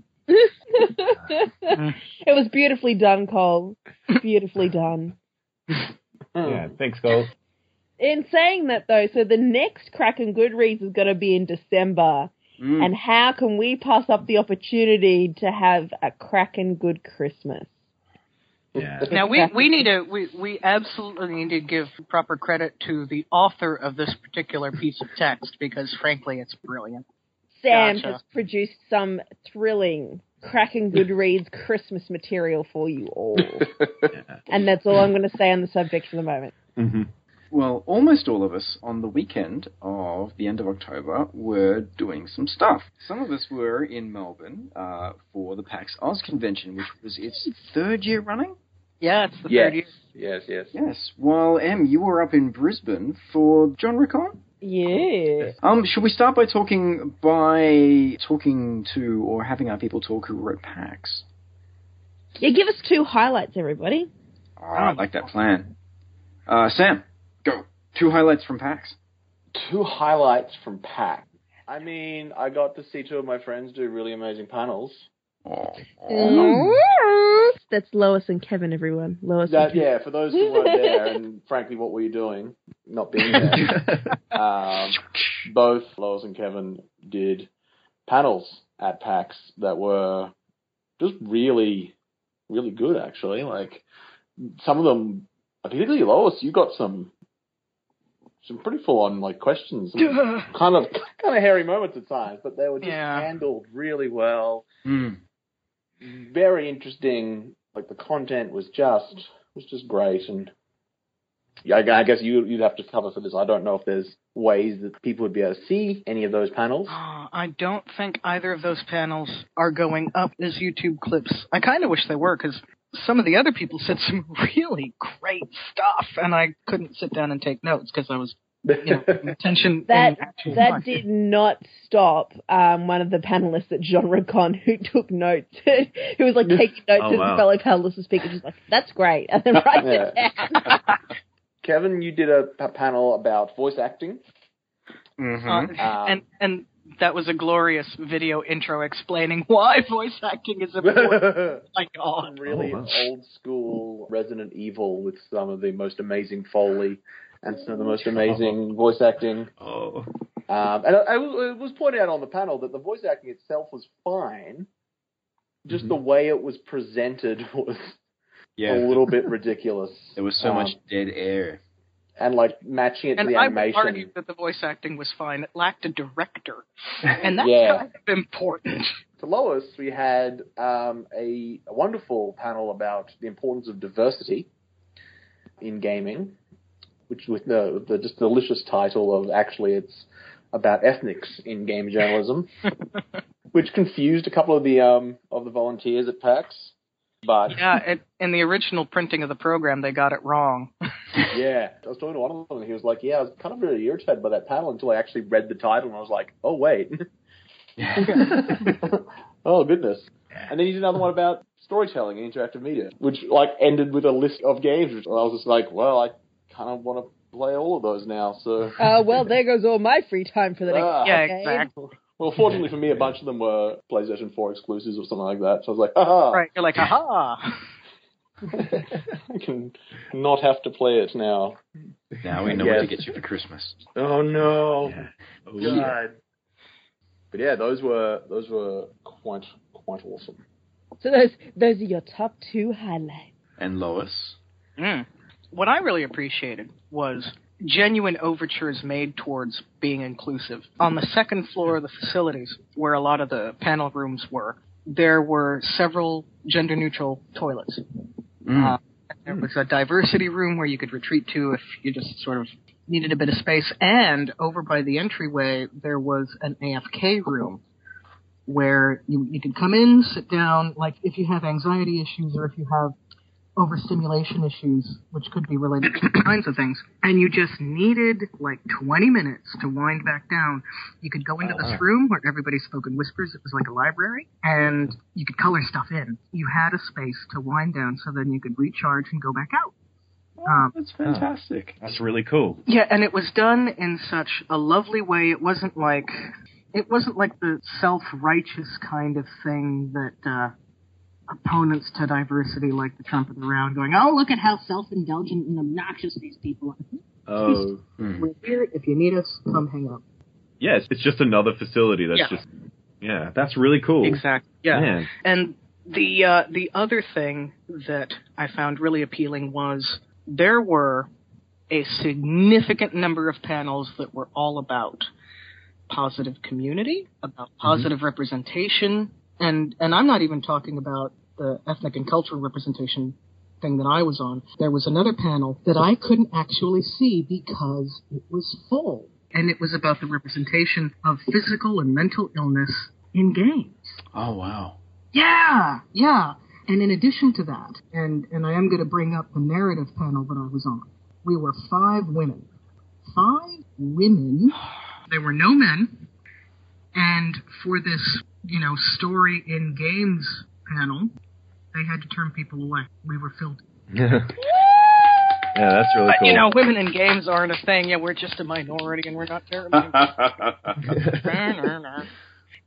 S10: It was beautifully done, Cole. Beautifully done.
S8: Yeah, thanks, Cole.
S10: In saying that, though, so the next Kraken Goodreads is going to be in December. Mm. And how can we pass up the opportunity to have a Kraken Good Christmas?
S11: Yeah. Now, we, we need to, we, we absolutely need to give proper credit to the author of this particular piece of text, because, frankly, it's brilliant.
S10: Sam
S11: gotcha.
S10: has produced some thrilling Kraken Goodreads Christmas material for you all. Yeah. And that's all I'm going to say on the subject for the moment.
S7: Mm-hmm. Well, almost all of us on the weekend of the end of October were doing some stuff. Some of us were in Melbourne uh, for the PAX Oz convention, which was its third year running?
S11: Yeah, it's the
S9: yes.
S11: third year.
S9: Yes, yes.
S7: Yes. While, Em, you were up in Brisbane for GenreCon?
S10: Yeah.
S7: Um, should we start by talking by talking to or having our people talk who were at PAX?
S10: Yeah, give us two highlights, everybody.
S7: Oh, I like that plan. Uh, Sam. Go. Two highlights from PAX.
S9: Two highlights from PAX. I mean, I got to see two of my friends do really amazing panels.
S7: Oh.
S10: that's Lois and Kevin, everyone. Lois.
S9: That,
S10: and Kevin.
S9: yeah, for those who weren't there, and frankly, what were you doing not being there? um, both Lois and Kevin did panels at PAX that were just really, really good, actually. Like, some of them, particularly Lois, you got some some pretty full-on, like, questions. kind of kind of hairy moments at times, but they were just
S11: Yeah.
S9: handled really well.
S7: Mm.
S9: Very interesting. Like, the content was just was just great, and yeah, I I guess you you'd have to cover for this. I don't know if there's ways that people would be able to see any of those panels.
S11: Uh, I don't think either of those panels are going up as YouTube clips. I kind of wish they were, because some of the other people said some really great stuff, and I couldn't sit down and take notes because I was, you know, paying attention.
S10: That
S11: in actual
S10: that
S11: time.
S10: did not stop um, one of the panelists at GenreCon who took notes, who was like taking notes
S8: Oh,
S10: as
S8: wow.
S10: the fellow panelists were speaking, just like, that's great, and then write it down.
S9: Kevin, you did a, a panel about voice acting.
S7: Mm-hmm.
S11: Uh,
S9: Um,
S11: and and that was a glorious video intro explaining why voice acting is important. My God,
S9: really
S8: Oh, wow.
S9: old school Resident Evil with some of the most amazing Foley and some of the most amazing voice acting.
S8: Oh.
S9: Um, and I, I was- it was pointed out on the panel that the voice acting itself was fine. Just
S8: Mhm.
S9: the way it was presented was
S7: Yeah.
S9: a little bit ridiculous.
S7: There was so
S9: Um,
S7: much dead air.
S9: And like matching it to
S11: and
S9: the
S11: I would
S9: animation.
S11: argue that the voice acting was fine. It lacked a director, and that's
S9: Yeah.
S11: kind of important.
S9: To Lois, we had um, a, a wonderful panel about the importance of diversity in gaming, which with the, the just delicious title of actually it's about ethnics in game journalism, which confused a couple of the um, of the volunteers at PAX. But
S11: Yeah, it, in the original printing of the program, they got it wrong.
S9: yeah, I was talking to one of them, and he was like, "Yeah, I was kind of really irritated by that panel until I actually read the title, and I was like, oh wait." Oh, goodness. And then he did another one about storytelling and interactive media, which, like, ended with a list of games, which I was just like, well, I kind of want to play all of those now, so...
S10: Uh, well, there goes all my free time for the next
S9: Ah.
S11: Yeah,
S10: decade.
S11: exactly.
S9: Well, fortunately for me, a bunch of them were PlayStation four exclusives or something like that, so I was like, aha!
S11: Right, you're like, aha!
S9: I can not have to play it now.
S7: Now we know
S9: Yes.
S7: what to get you for Christmas.
S9: Oh, no.
S8: Oh,
S9: God. But yeah, those were those were quite quite awesome.
S10: So those those are your top two highlights.
S7: And Lois.
S11: Mm. What I really appreciated was genuine overtures made towards being inclusive. On the second floor of the facilities, where a lot of the panel rooms were, there were several gender-neutral toilets.
S7: Mm.
S11: Uh, there was a diversity room where you could retreat to if you just sort of needed a bit of space. And over by the entryway, there was an A F K room where you, you could come in, sit down, like if you have anxiety issues or if you have overstimulation issues, which could be related to all kinds of things, and you just needed like twenty minutes to wind back down, you could go into this room where everybody spoke in whispers. It was like a library, and you could color stuff in. You had a space to wind down so then you could recharge and go back out. Um,
S7: That's fantastic.
S8: That's really cool.
S11: yeah, and it was done in such a lovely way. It wasn't like it wasn't like the self-righteous kind of thing that uh, opponents to diversity like to trumpet around, going, "Oh, look at how self-indulgent and obnoxious these people are."
S9: Oh.
S7: Mm.
S11: We're here. If you need us, come hang out.
S8: Yeah, it's, it's just another facility that's
S11: Yeah.
S8: just... Yeah, that's really cool.
S11: Exactly. Yeah.
S8: Man.
S11: And the uh, the other thing that I found really appealing was there were a significant number of panels that were all about positive community, about positive mm-hmm. representation, and and I'm not even talking about the ethnic and cultural representation thing that I was on. There was another panel that I couldn't actually see because it was full, and it was about the representation of physical and mental illness in games.
S7: Oh, wow.
S11: Yeah, yeah. And in addition to that, and, and I am going to bring up the narrative panel that I was on, we were five women. Five women. There were no men. And for this, you know, story in games panel, they had to turn people away. We were filthy.
S8: Yeah, that's really
S11: But,
S8: cool.
S11: you know, women in games aren't a thing. Yeah, we're just a minority and we're not terrible.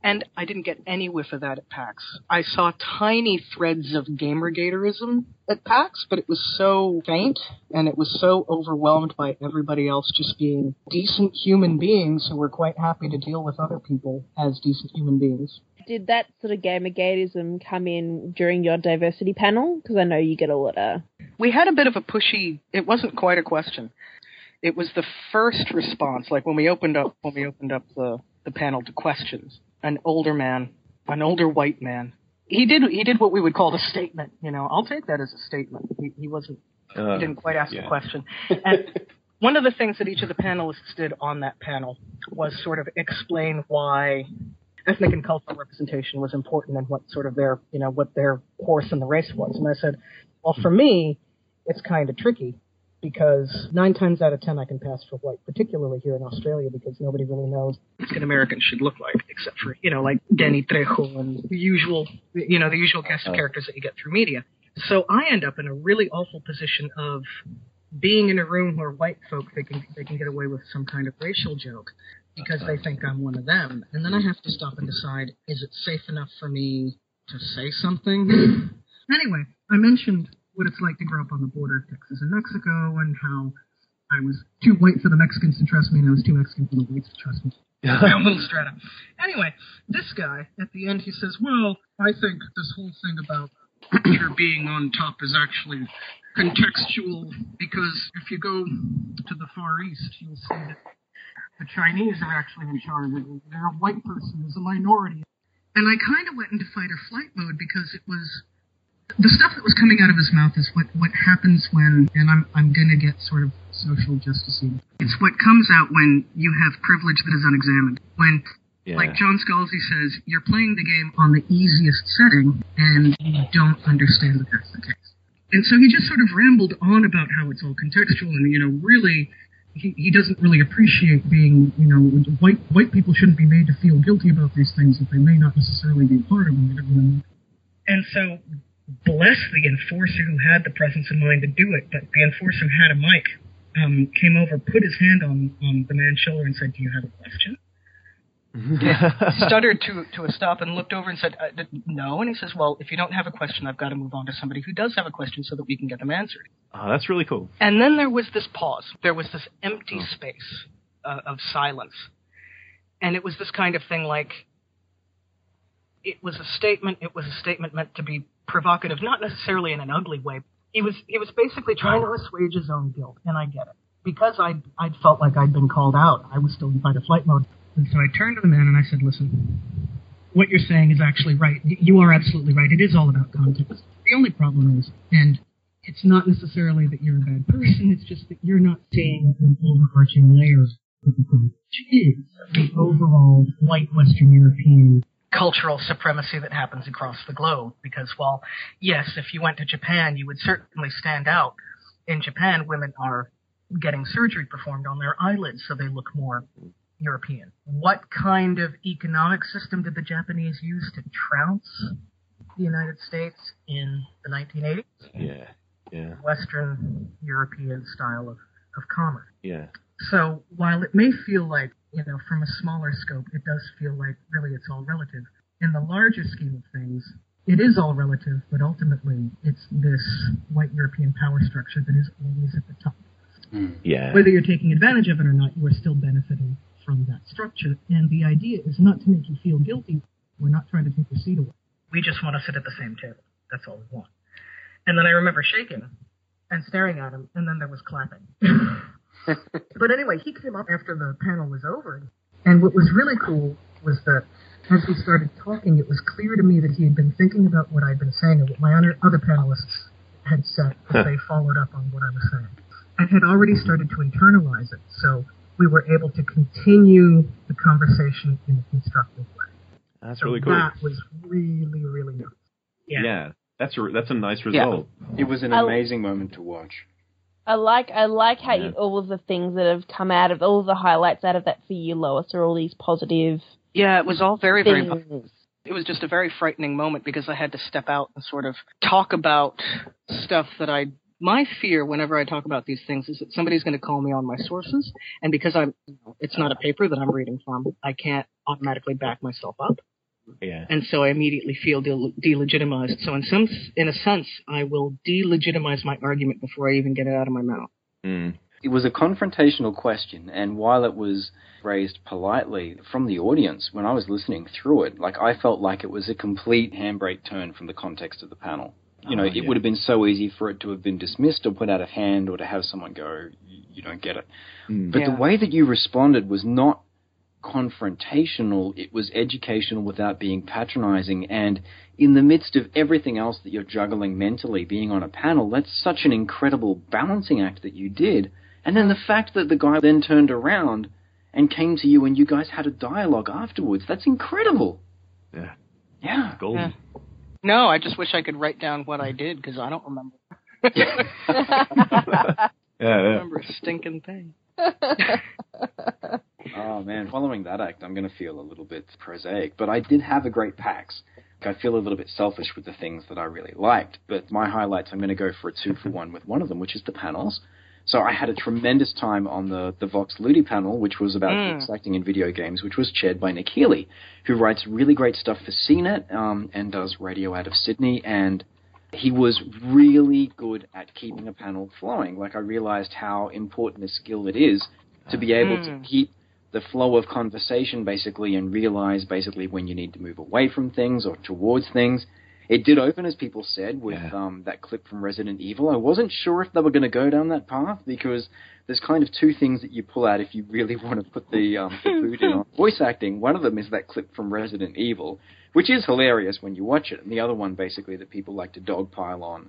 S11: And I didn't get any whiff of that at PAX. I saw tiny threads of Gamergatorism at PAX, but it was so faint, and it was so overwhelmed by everybody else just being decent human beings who were quite happy to deal with other people as decent human beings.
S10: Did that sort of Gamergatism come in during your diversity panel? Because I know you get a lot of...
S11: We had a bit of a pushy... It wasn't quite a question. It was the first response, like when we opened up when we opened up the, the panel to questions. An older man, an older white man. He did he did what we would call a statement. You know, I'll take that as a statement. He, he wasn't. Uh, he didn't quite ask yeah. the question. And one of the things that each of the panelists did on that panel was sort of explain why ethnic and cultural representation was important and what sort of their you know what their horse in the race was. And I said, well, for me, it's kind of tricky. Because nine times out of ten I can pass for white, particularly here in Australia, because nobody really knows what an American should look like, except for, you know, like Danny Trejo and the usual, you know, the usual cast of characters that you get through media. So I end up in a really awful position of being in a room where white folk, they can, they can get away with some kind of racial joke because they think I'm one of them. And then I have to stop and decide, is it safe enough for me to say something? Anyway, I mentioned what it's like to grow up on the border of Texas and Mexico, and how I was too white for the Mexicans to trust me, and I was too Mexican for the whites to trust me. My own little strata. Anyway, this guy, at the end, he says, well, I think this whole thing about your being on top is actually contextual, because if you go to the Far East, you'll see that the Chinese are actually in charge. They're a white person, is a minority. And I kind of went into fight or flight mode, because it was... The stuff that was coming out of his mouth is what, what happens when, and I'm I'm going to get sort of social justicey. It's what comes out when you have privilege that is unexamined. When, yeah. like John Scalzi says, you're playing the game on the easiest setting, and you don't understand that that's the case. And so he just sort of rambled on about how it's all contextual, and, you know, really, he, he doesn't really appreciate being, you know, white white people shouldn't be made to feel guilty about these things that they may not necessarily be a part of them. And so... bless the enforcer who had the presence of mind to do it, but the enforcer who had a mic um, came over, put his hand on, on the man's shoulder and said, do you have a question? Stuttered to, to a stop and looked over and said, uh, no. And he says, well, if you don't have a question, I've got to move on to somebody who does have a question so that we can get them answered.
S8: Oh, that's really cool.
S11: And then there was this pause. There was this empty oh. space uh, of silence. And it was this kind of thing like, it was a statement, it was a statement meant to be provocative, not necessarily in an ugly way. He was he was basically trying to assuage his own guilt, and I get it. Because I I felt like I'd been called out, I was still in fight or flight mode. And so I turned to the man and I said, listen, what you're saying is actually right. You are absolutely right. It is all about context. The only problem is, and it's not necessarily that you're a bad person, it's just that you're not seeing an overarching layer of the overall white Western European cultural supremacy that happens across the globe. Because while, yes, if you went to Japan, you would certainly stand out. In Japan, women are getting surgery performed on their eyelids so they look more European. What kind of economic system did the Japanese use to trounce the United States in the nineteen eighties?
S8: Yeah, yeah.
S11: Western European style of, of commerce.
S8: Yeah.
S11: So while it may feel like, you know, from a smaller scope, it does feel like really it's all relative. In the larger scheme of things, it is all relative, but ultimately it's this white European power structure that is always at the top.
S8: Mm. Yeah.
S11: Whether you're taking advantage of it or not, you are still benefiting from that structure. And the idea is not to make you feel guilty. We're not trying to take your seat away. We just want to sit at the same table. That's all we want. And then I remember shaking and staring at him, and then there was clapping. But anyway, he came up after the panel was over, and what was really cool was that as we started talking, it was clear to me that he had been thinking about what I'd been saying and what my other panelists had said as they followed up on what I was saying, and had already started to internalize it. So we were able to continue the conversation in a constructive way.
S8: That's
S11: so
S8: really cool.
S11: That was really, really nice. Yeah.
S8: yeah, that's a that's a nice result.
S7: Yeah. It was an amazing moment to watch.
S10: I like I like how
S8: Yeah.
S10: you, all of the things that have come out of all of the highlights out of that for you, Lois, are all these positive.
S11: Yeah, it was all very, very.
S10: things.
S11: It was just a very frightening moment because I had to step out and sort of talk about stuff that I. My fear whenever I talk about these things is that somebody's going to call me on my sources, and because I'm, it's not a paper that I'm reading from, I can't automatically back myself up.
S8: Yeah.
S11: And so I immediately feel de- delegitimized. So in some, in a sense, I will delegitimize my argument before I even get it out of my mouth.
S8: Mm.
S7: It was a confrontational question, and while it was raised politely from the audience, when I was listening through it, like I felt like it was a complete handbrake turn from the context of the panel. You know,
S8: Oh,
S7: it
S8: yeah.
S7: would have been so easy for it to have been dismissed or put out of hand or to have someone go, you don't get it.
S8: Mm.
S7: But
S11: Yeah.
S7: the way that you responded was not confrontational, it was educational without being patronizing, and in the midst of everything else that you're juggling mentally, being on a panel, that's such an incredible balancing act that you did. And then the fact that the guy then turned around and came to you and you guys had a dialogue afterwards, that's incredible.
S8: Yeah.
S7: Yeah.
S8: Golden.
S11: Yeah. No, I just wish I could write down what I did, because I don't remember.
S8: Yeah,
S11: I
S8: yeah.
S11: remember a stinking thing.
S7: Oh, man. Following that act, I'm going to feel a little bit prosaic. But I did have a great PAX. I feel a little bit selfish with the things that I really liked. But my highlights, I'm going to go for a two for one with one of them, which is the panels. So I had a tremendous time on the, the Vox Ludi panel, which was about
S11: Mm.
S7: voice acting in video games, which was chaired by Nick Healy, who writes really great stuff for C net um, and does radio out of Sydney. And he was really good at keeping a panel flowing. Like, I realized how important a skill it is to be able
S11: Mm.
S7: to keep the flow of conversation, basically, and realize, basically, when you need to move away from things or towards things. It did open, as people said, with
S8: Yeah.
S7: um, that clip from Resident Evil. I wasn't sure if they were going to go down that path, because there's kind of two things that you pull out if you really want to put the, um, the boot in on voice acting. One of them is that clip from Resident Evil, which is hilarious when you watch it. And the other one, basically, that people like to dogpile on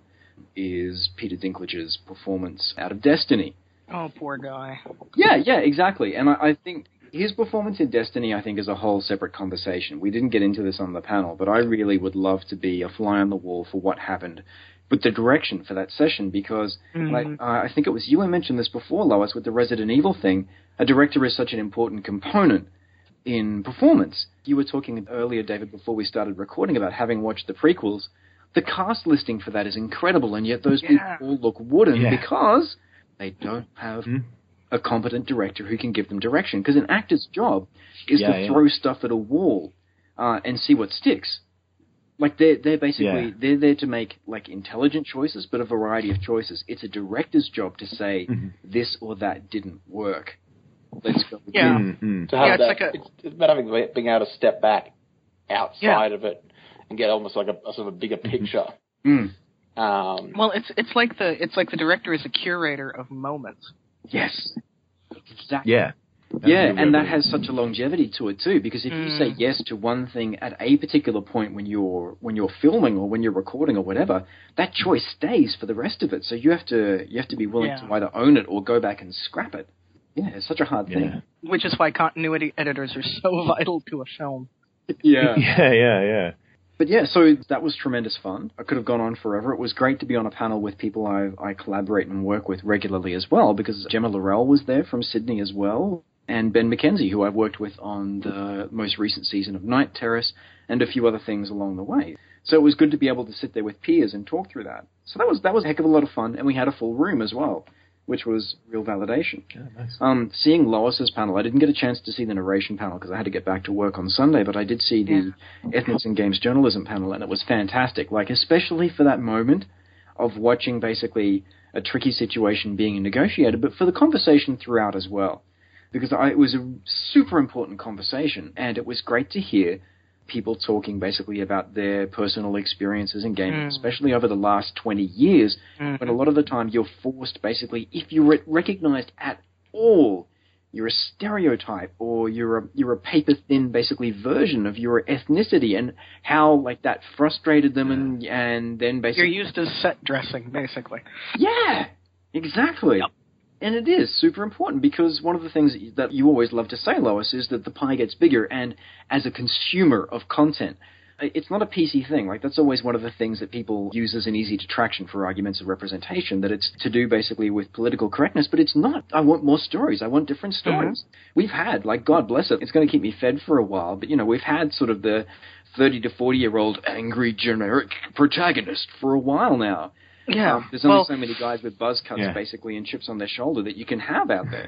S7: is Peter Dinklage's performance out of Destiny.
S11: Oh, poor guy.
S7: Yeah, yeah, exactly. And I, I think his performance in Destiny, I think, is a whole separate conversation. We didn't get into this on the panel, but I really would love to be a fly on the wall for what happened with the direction for that session, because
S11: Mm-hmm.
S7: like, uh, I think it was you who mentioned this before, Lois, with the Resident Evil thing. A director is such an important component in performance. You were talking earlier, David, before we started recording, about having watched the prequels. The cast listing for that is incredible, and yet those
S11: Yeah.
S7: people all look wooden
S8: Yeah.
S7: because they don't have
S8: Mm.
S7: a competent director who can give them direction. Because an actor's job is
S8: Yeah,
S7: to
S8: yeah.
S7: throw stuff at a wall uh, and see what sticks. Like, they're, they're basically,
S8: Yeah.
S7: they're there to make, like, intelligent choices, but a variety of choices. It's a director's job to say,
S8: Mhm.
S7: this or that didn't work. Let's go with
S11: Yeah.
S8: Mm, mm.
S9: To have
S11: Yeah, it's
S9: that,
S11: like a-
S9: it's, it's about having being able to step back outside of it and get almost like a, a sort of a bigger picture.
S7: Mm.
S9: Um,
S11: Well, it's it's like the it's like the director is a curator of moments.
S7: Yes. Exactly.
S8: Yeah. That's
S7: Yeah,
S8: a good way
S7: and
S8: of
S7: that has such a longevity to it too. Because if you say
S11: Mm.
S7: yes to one thing at a particular point when you're when you're filming or when you're recording or whatever, that choice stays for the rest of it. So you have to you have to be willing
S11: Yeah.
S7: to either own it or go back and scrap it. Yeah, it's such a hard
S8: Yeah.
S7: thing.
S11: Which is why continuity editors are so vital to a film.
S7: Yeah.
S8: Yeah, yeah, yeah.
S7: But yeah, so that was tremendous fun. I could have gone on forever. It was great to be on a panel with people I, I collaborate and work with regularly as well, because Gemma Laurel was there from Sydney as well, and Ben McKenzie, who I've worked with on the most recent season of Night Terrace, and a few other things along the way. So it was good to be able to sit there with peers and talk through that. So that was that was a heck of a lot of fun, and we had a full room as well, which was real validation.
S8: Yeah, nice.
S7: Um, seeing Lois's panel, I didn't get a chance to see the narration panel because I had to get back to work on Sunday, but I did see the Ethnics and Games Journalism panel, and it was fantastic. Like, especially for that moment of watching basically a tricky situation being negotiated, but for the conversation throughout as well. Because I, it was a super important conversation, and it was great to hear people talking basically about their personal experiences in gaming,
S11: Mm.
S7: especially over the last twenty years,
S11: Mhm.
S7: when a lot of the time you're forced basically, if you're re- recognized at all, you're a stereotype or you're a you're a paper thin basically version of your ethnicity, and how like that frustrated them, and and then
S11: You're
S7: basically
S11: used as set dressing, basically.
S7: yeah, exactly.
S11: Yep.
S7: And it is super important, because one of the things that you, that you always love to say, Lois, is that the pie gets bigger, and as a consumer of content, it's not a P C thing. Like, that's always one of the things that people use as an easy detraction for arguments of representation, that it's to do basically with political correctness, but it's not. I want more stories. I want different stories. Mm-hmm. We've had, like, God bless it, it's going to keep me fed for a while, but, you know, we've had sort of the thirty to forty-year-old angry generic protagonist for a while now.
S11: Yeah.
S7: Um, there's only
S11: well,
S7: so many guys with buzz cuts,
S8: Yeah.
S7: basically, and chips on their shoulder that you can have out there.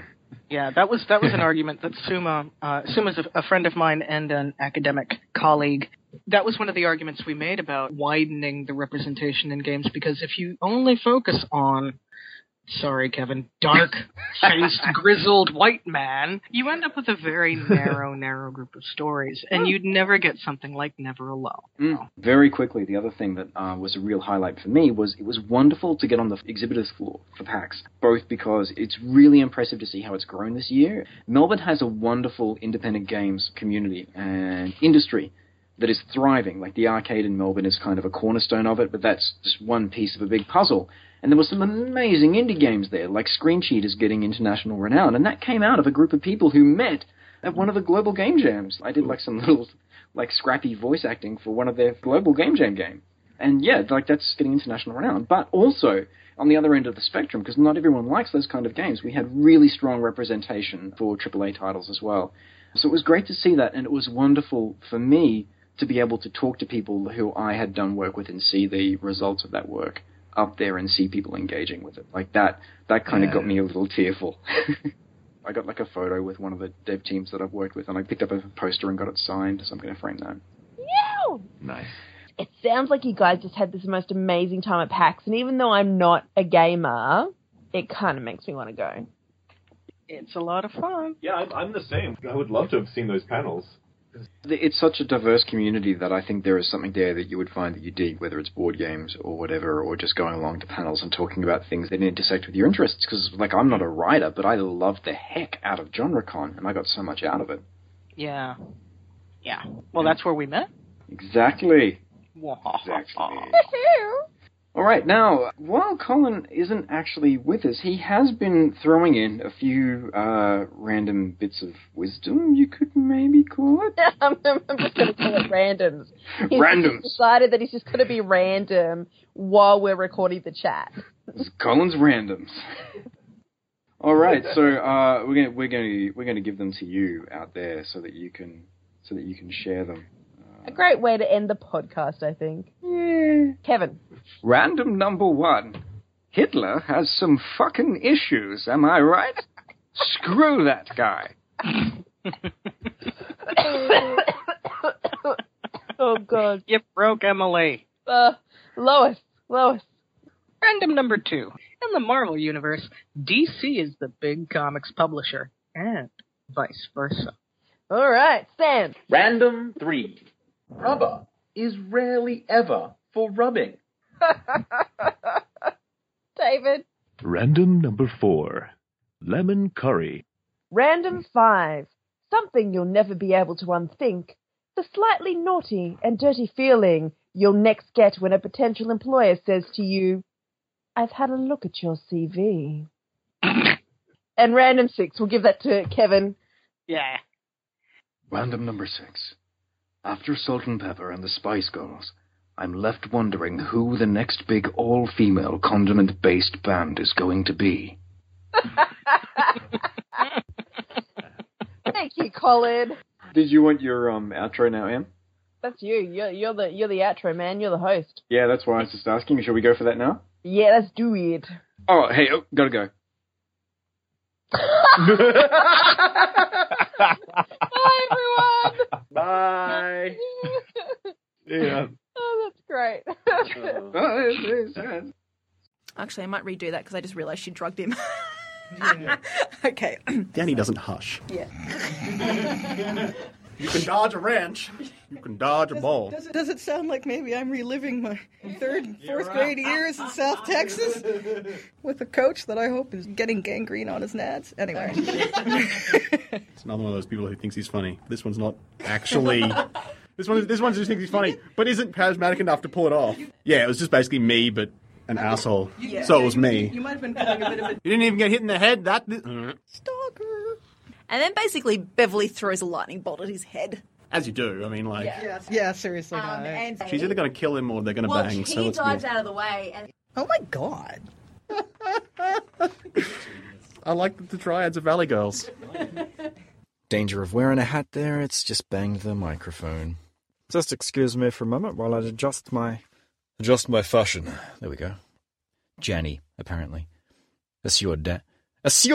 S11: Yeah, that was that was an argument that Suma, uh, Suma's a, a friend of mine and an academic colleague. That was one of the arguments we made about widening the representation in games, because if you only focus on, sorry, Kevin, dark-faced, grizzled white man, you end up with a very narrow, narrow group of stories, and you'd never get something like Never Alone.
S7: Mm. Very quickly, the other thing that uh, was a real highlight for me was it was wonderful to get on the exhibitors floor for PAX, both because it's really impressive to see how it's grown this year. Melbourne has a wonderful independent games community and industry that is thriving. Like, the arcade in Melbourne is kind of a cornerstone of it, but that's just one piece of a big puzzle. And there were some amazing indie games there, like Screen Cheat is getting international renown, and that came out of a group of people who met at one of the global game jams. I did like some little, like, scrappy voice acting for one of their global game jam game. And yeah, like, that's getting international renown. But also, on the other end of the spectrum, because not everyone likes those kind of games, we had really strong representation for triple A titles as well. So it was great to see that, and it was wonderful for me to be able to talk to people who I had done work with and see the results of that work up there and see people engaging with it. Like, that, that kind of yeah. got me a little tearful. I got, like, a photo with one of the dev teams that I've worked with, and I picked up a poster and got it signed, so I'm going to frame that.
S10: Yeah!
S8: Nice.
S10: It sounds like you guys just had this most amazing time at PAX, and even though I'm not a gamer, it kind of makes me want to go.
S11: It's a lot of fun.
S8: Yeah, I'm, I'm the same. I would love to have seen those panels.
S7: It's such a diverse community that I think there is something there that you would find that you dig, whether it's board games or whatever, or just going along to panels and talking about things that intersect with your interests. Because, like, I'm not a writer, but I love the heck out of GenreCon, and I got so much out of it.
S11: Yeah. Yeah. Well, that's where we met.
S7: Exactly. Exactly. All right, now, while Colin isn't actually with us, he has been throwing in a few uh, random bits of wisdom, you could maybe call it.
S10: I'm, I'm just going to call it randoms. He's
S7: randoms.
S10: decided that he's just going to be random while we're recording the chat.
S7: It's Colin's randoms. All right, so uh, we're going we're going we're going to give them to you out there so that you can so that you can share them.
S10: A great way to end the podcast, I think.
S7: Yeah.
S10: Kevin.
S7: Random number one. Hitler has some fucking issues, am I right? Screw that guy.
S10: Oh, God.
S11: You broke Emily.
S10: Uh, Lois. Lois.
S11: Random number two. In the Marvel Universe, D C is the big comics publisher, and vice versa.
S10: All right, Sam.
S9: Random three. Rubber is rarely ever for rubbing.
S10: David.
S13: Random number four. Lemon curry.
S10: Random five. Something you'll never be able to unthink. The slightly naughty and dirty feeling you'll next get when a potential employer says to you, I've had a look at your C V. And random six. We'll give that to Kevin.
S11: Yeah.
S7: Random number six. After Salt and Pepper and the Spice Girls, I'm left wondering who the next big all-female condiment-based band is going to be.
S10: Thank you, Colin.
S7: Did you want your um outro now, Em?
S10: That's you. You're, you're the you're the outro man. You're the host.
S7: Yeah, that's why I was just asking. Shall we go for that now?
S10: Yeah, let's do it.
S7: Oh, hey, oh, gotta go.
S10: Bye, everyone.
S7: Bye.
S8: Yeah.
S10: Oh, that's great.
S3: Actually, I might redo that because I just realised she drugged him.
S5: Yeah.
S3: Okay.
S5: Danny doesn't hush.
S3: Yeah.
S5: You can dodge a wrench. You can dodge a ball.
S14: Does it, does it sound like maybe I'm reliving my third and fourth grade years in South Texas with a coach that I hope is getting gangrene on his nads? Anyway.
S5: It's another one of those people who thinks he's funny. This one's not actually... This one, this one just thinks he's funny, but isn't charismatic enough to pull it off. Yeah, it was just basically me, but an asshole.
S14: Yeah.
S5: So it was me.
S14: You might have been pulling a bit of a...
S5: You didn't even get hit in the head? That... Uh.
S14: Stalker.
S3: And then basically Beverly throws a lightning bolt at his head.
S5: As you do. I mean, like...
S14: Yeah, yeah, yeah seriously.
S3: Um,
S14: no.
S3: and
S5: She's either going to kill him or they're going to
S3: well,
S5: bang.
S3: he
S5: So let's
S3: dives
S5: be...
S3: out of the way. And
S14: Oh, my God.
S5: I like that the triads are Valley Girls.
S2: Danger of wearing a hat there, it's just banged the microphone. Just excuse me for a moment while I adjust my... Adjust my fashion. There we go. Janny, apparently. Assured, da- Assured!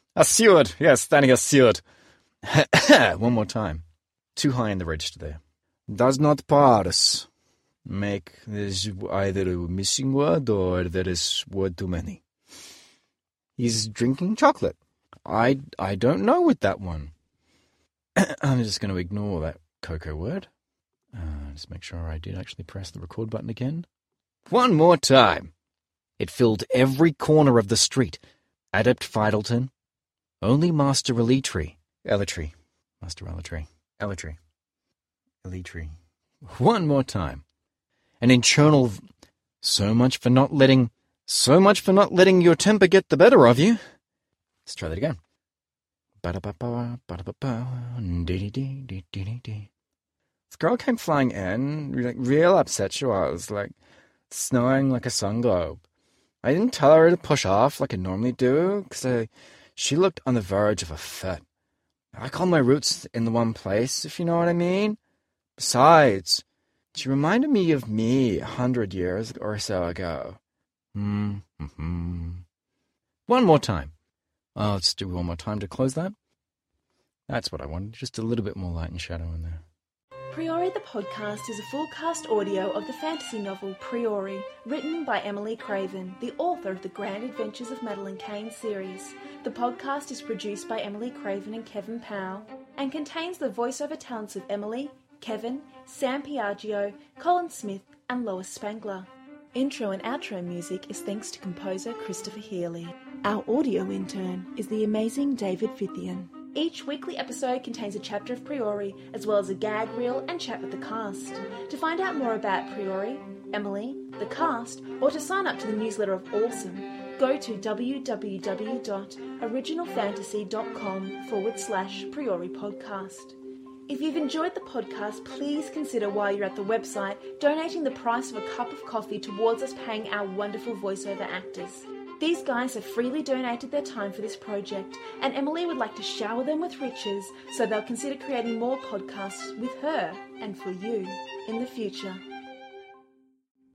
S2: Assured. Yes, standing assured. One more time. Too high in the register there. Does not parse. Make this either a missing word or there is word too many. He's drinking chocolate. I, I don't know with that one. I'm just going to ignore that cocoa word. Uh, just make sure I did actually press the record button again. One more time. It filled every corner of the street. Adept Fidleton. Only Master Elitri. Elitri. Master Elitri. Elitri. Elitri. One more time. An internal... So much for not letting... So much for not letting your temper get the better of you. Let's try that again. Ba-da-ba-ba, ba-da-ba-ba, dee-dee-dee-dee-dee-dee. This girl came flying in, like, real upset she was, like, snowing like a sun globe. I didn't tell her to push off like I normally do, because she looked on the verge of a fit. I call my roots in the one place, if you know what I mean. Besides, she reminded me of me a hundred years or so ago. Mm-hmm. One more time. Oh, let's do one more time to close that. That's what I wanted, just a little bit more light and shadow in there.
S3: Priori the podcast is a full cast audio of the fantasy novel Priori, written by Emily Craven, the author of the Grand Adventures of Madeline Kane series. The podcast is produced by Emily Craven and Kevin Powell, and contains the voiceover talents of Emily, Kevin, Sam Piaggio, Colin Smith, and Lois Spangler. Intro and outro music is thanks to composer Christopher Healy. Our audio intern is the amazing David Fithian. Each weekly episode contains a chapter of Priori, as well as a gag reel and chat with the cast. To find out more about Priori, Emily, the cast, or to sign up to the newsletter of Awesome, go to www.originalfantasy.com forward slash Priori podcast. If you've enjoyed the podcast, please consider while you're at the website donating the price of a cup of coffee towards us paying our wonderful voiceover actors. These guys have freely donated their time for this project, and Emily would like to shower them with riches so they'll consider creating more podcasts with her and for you in the future.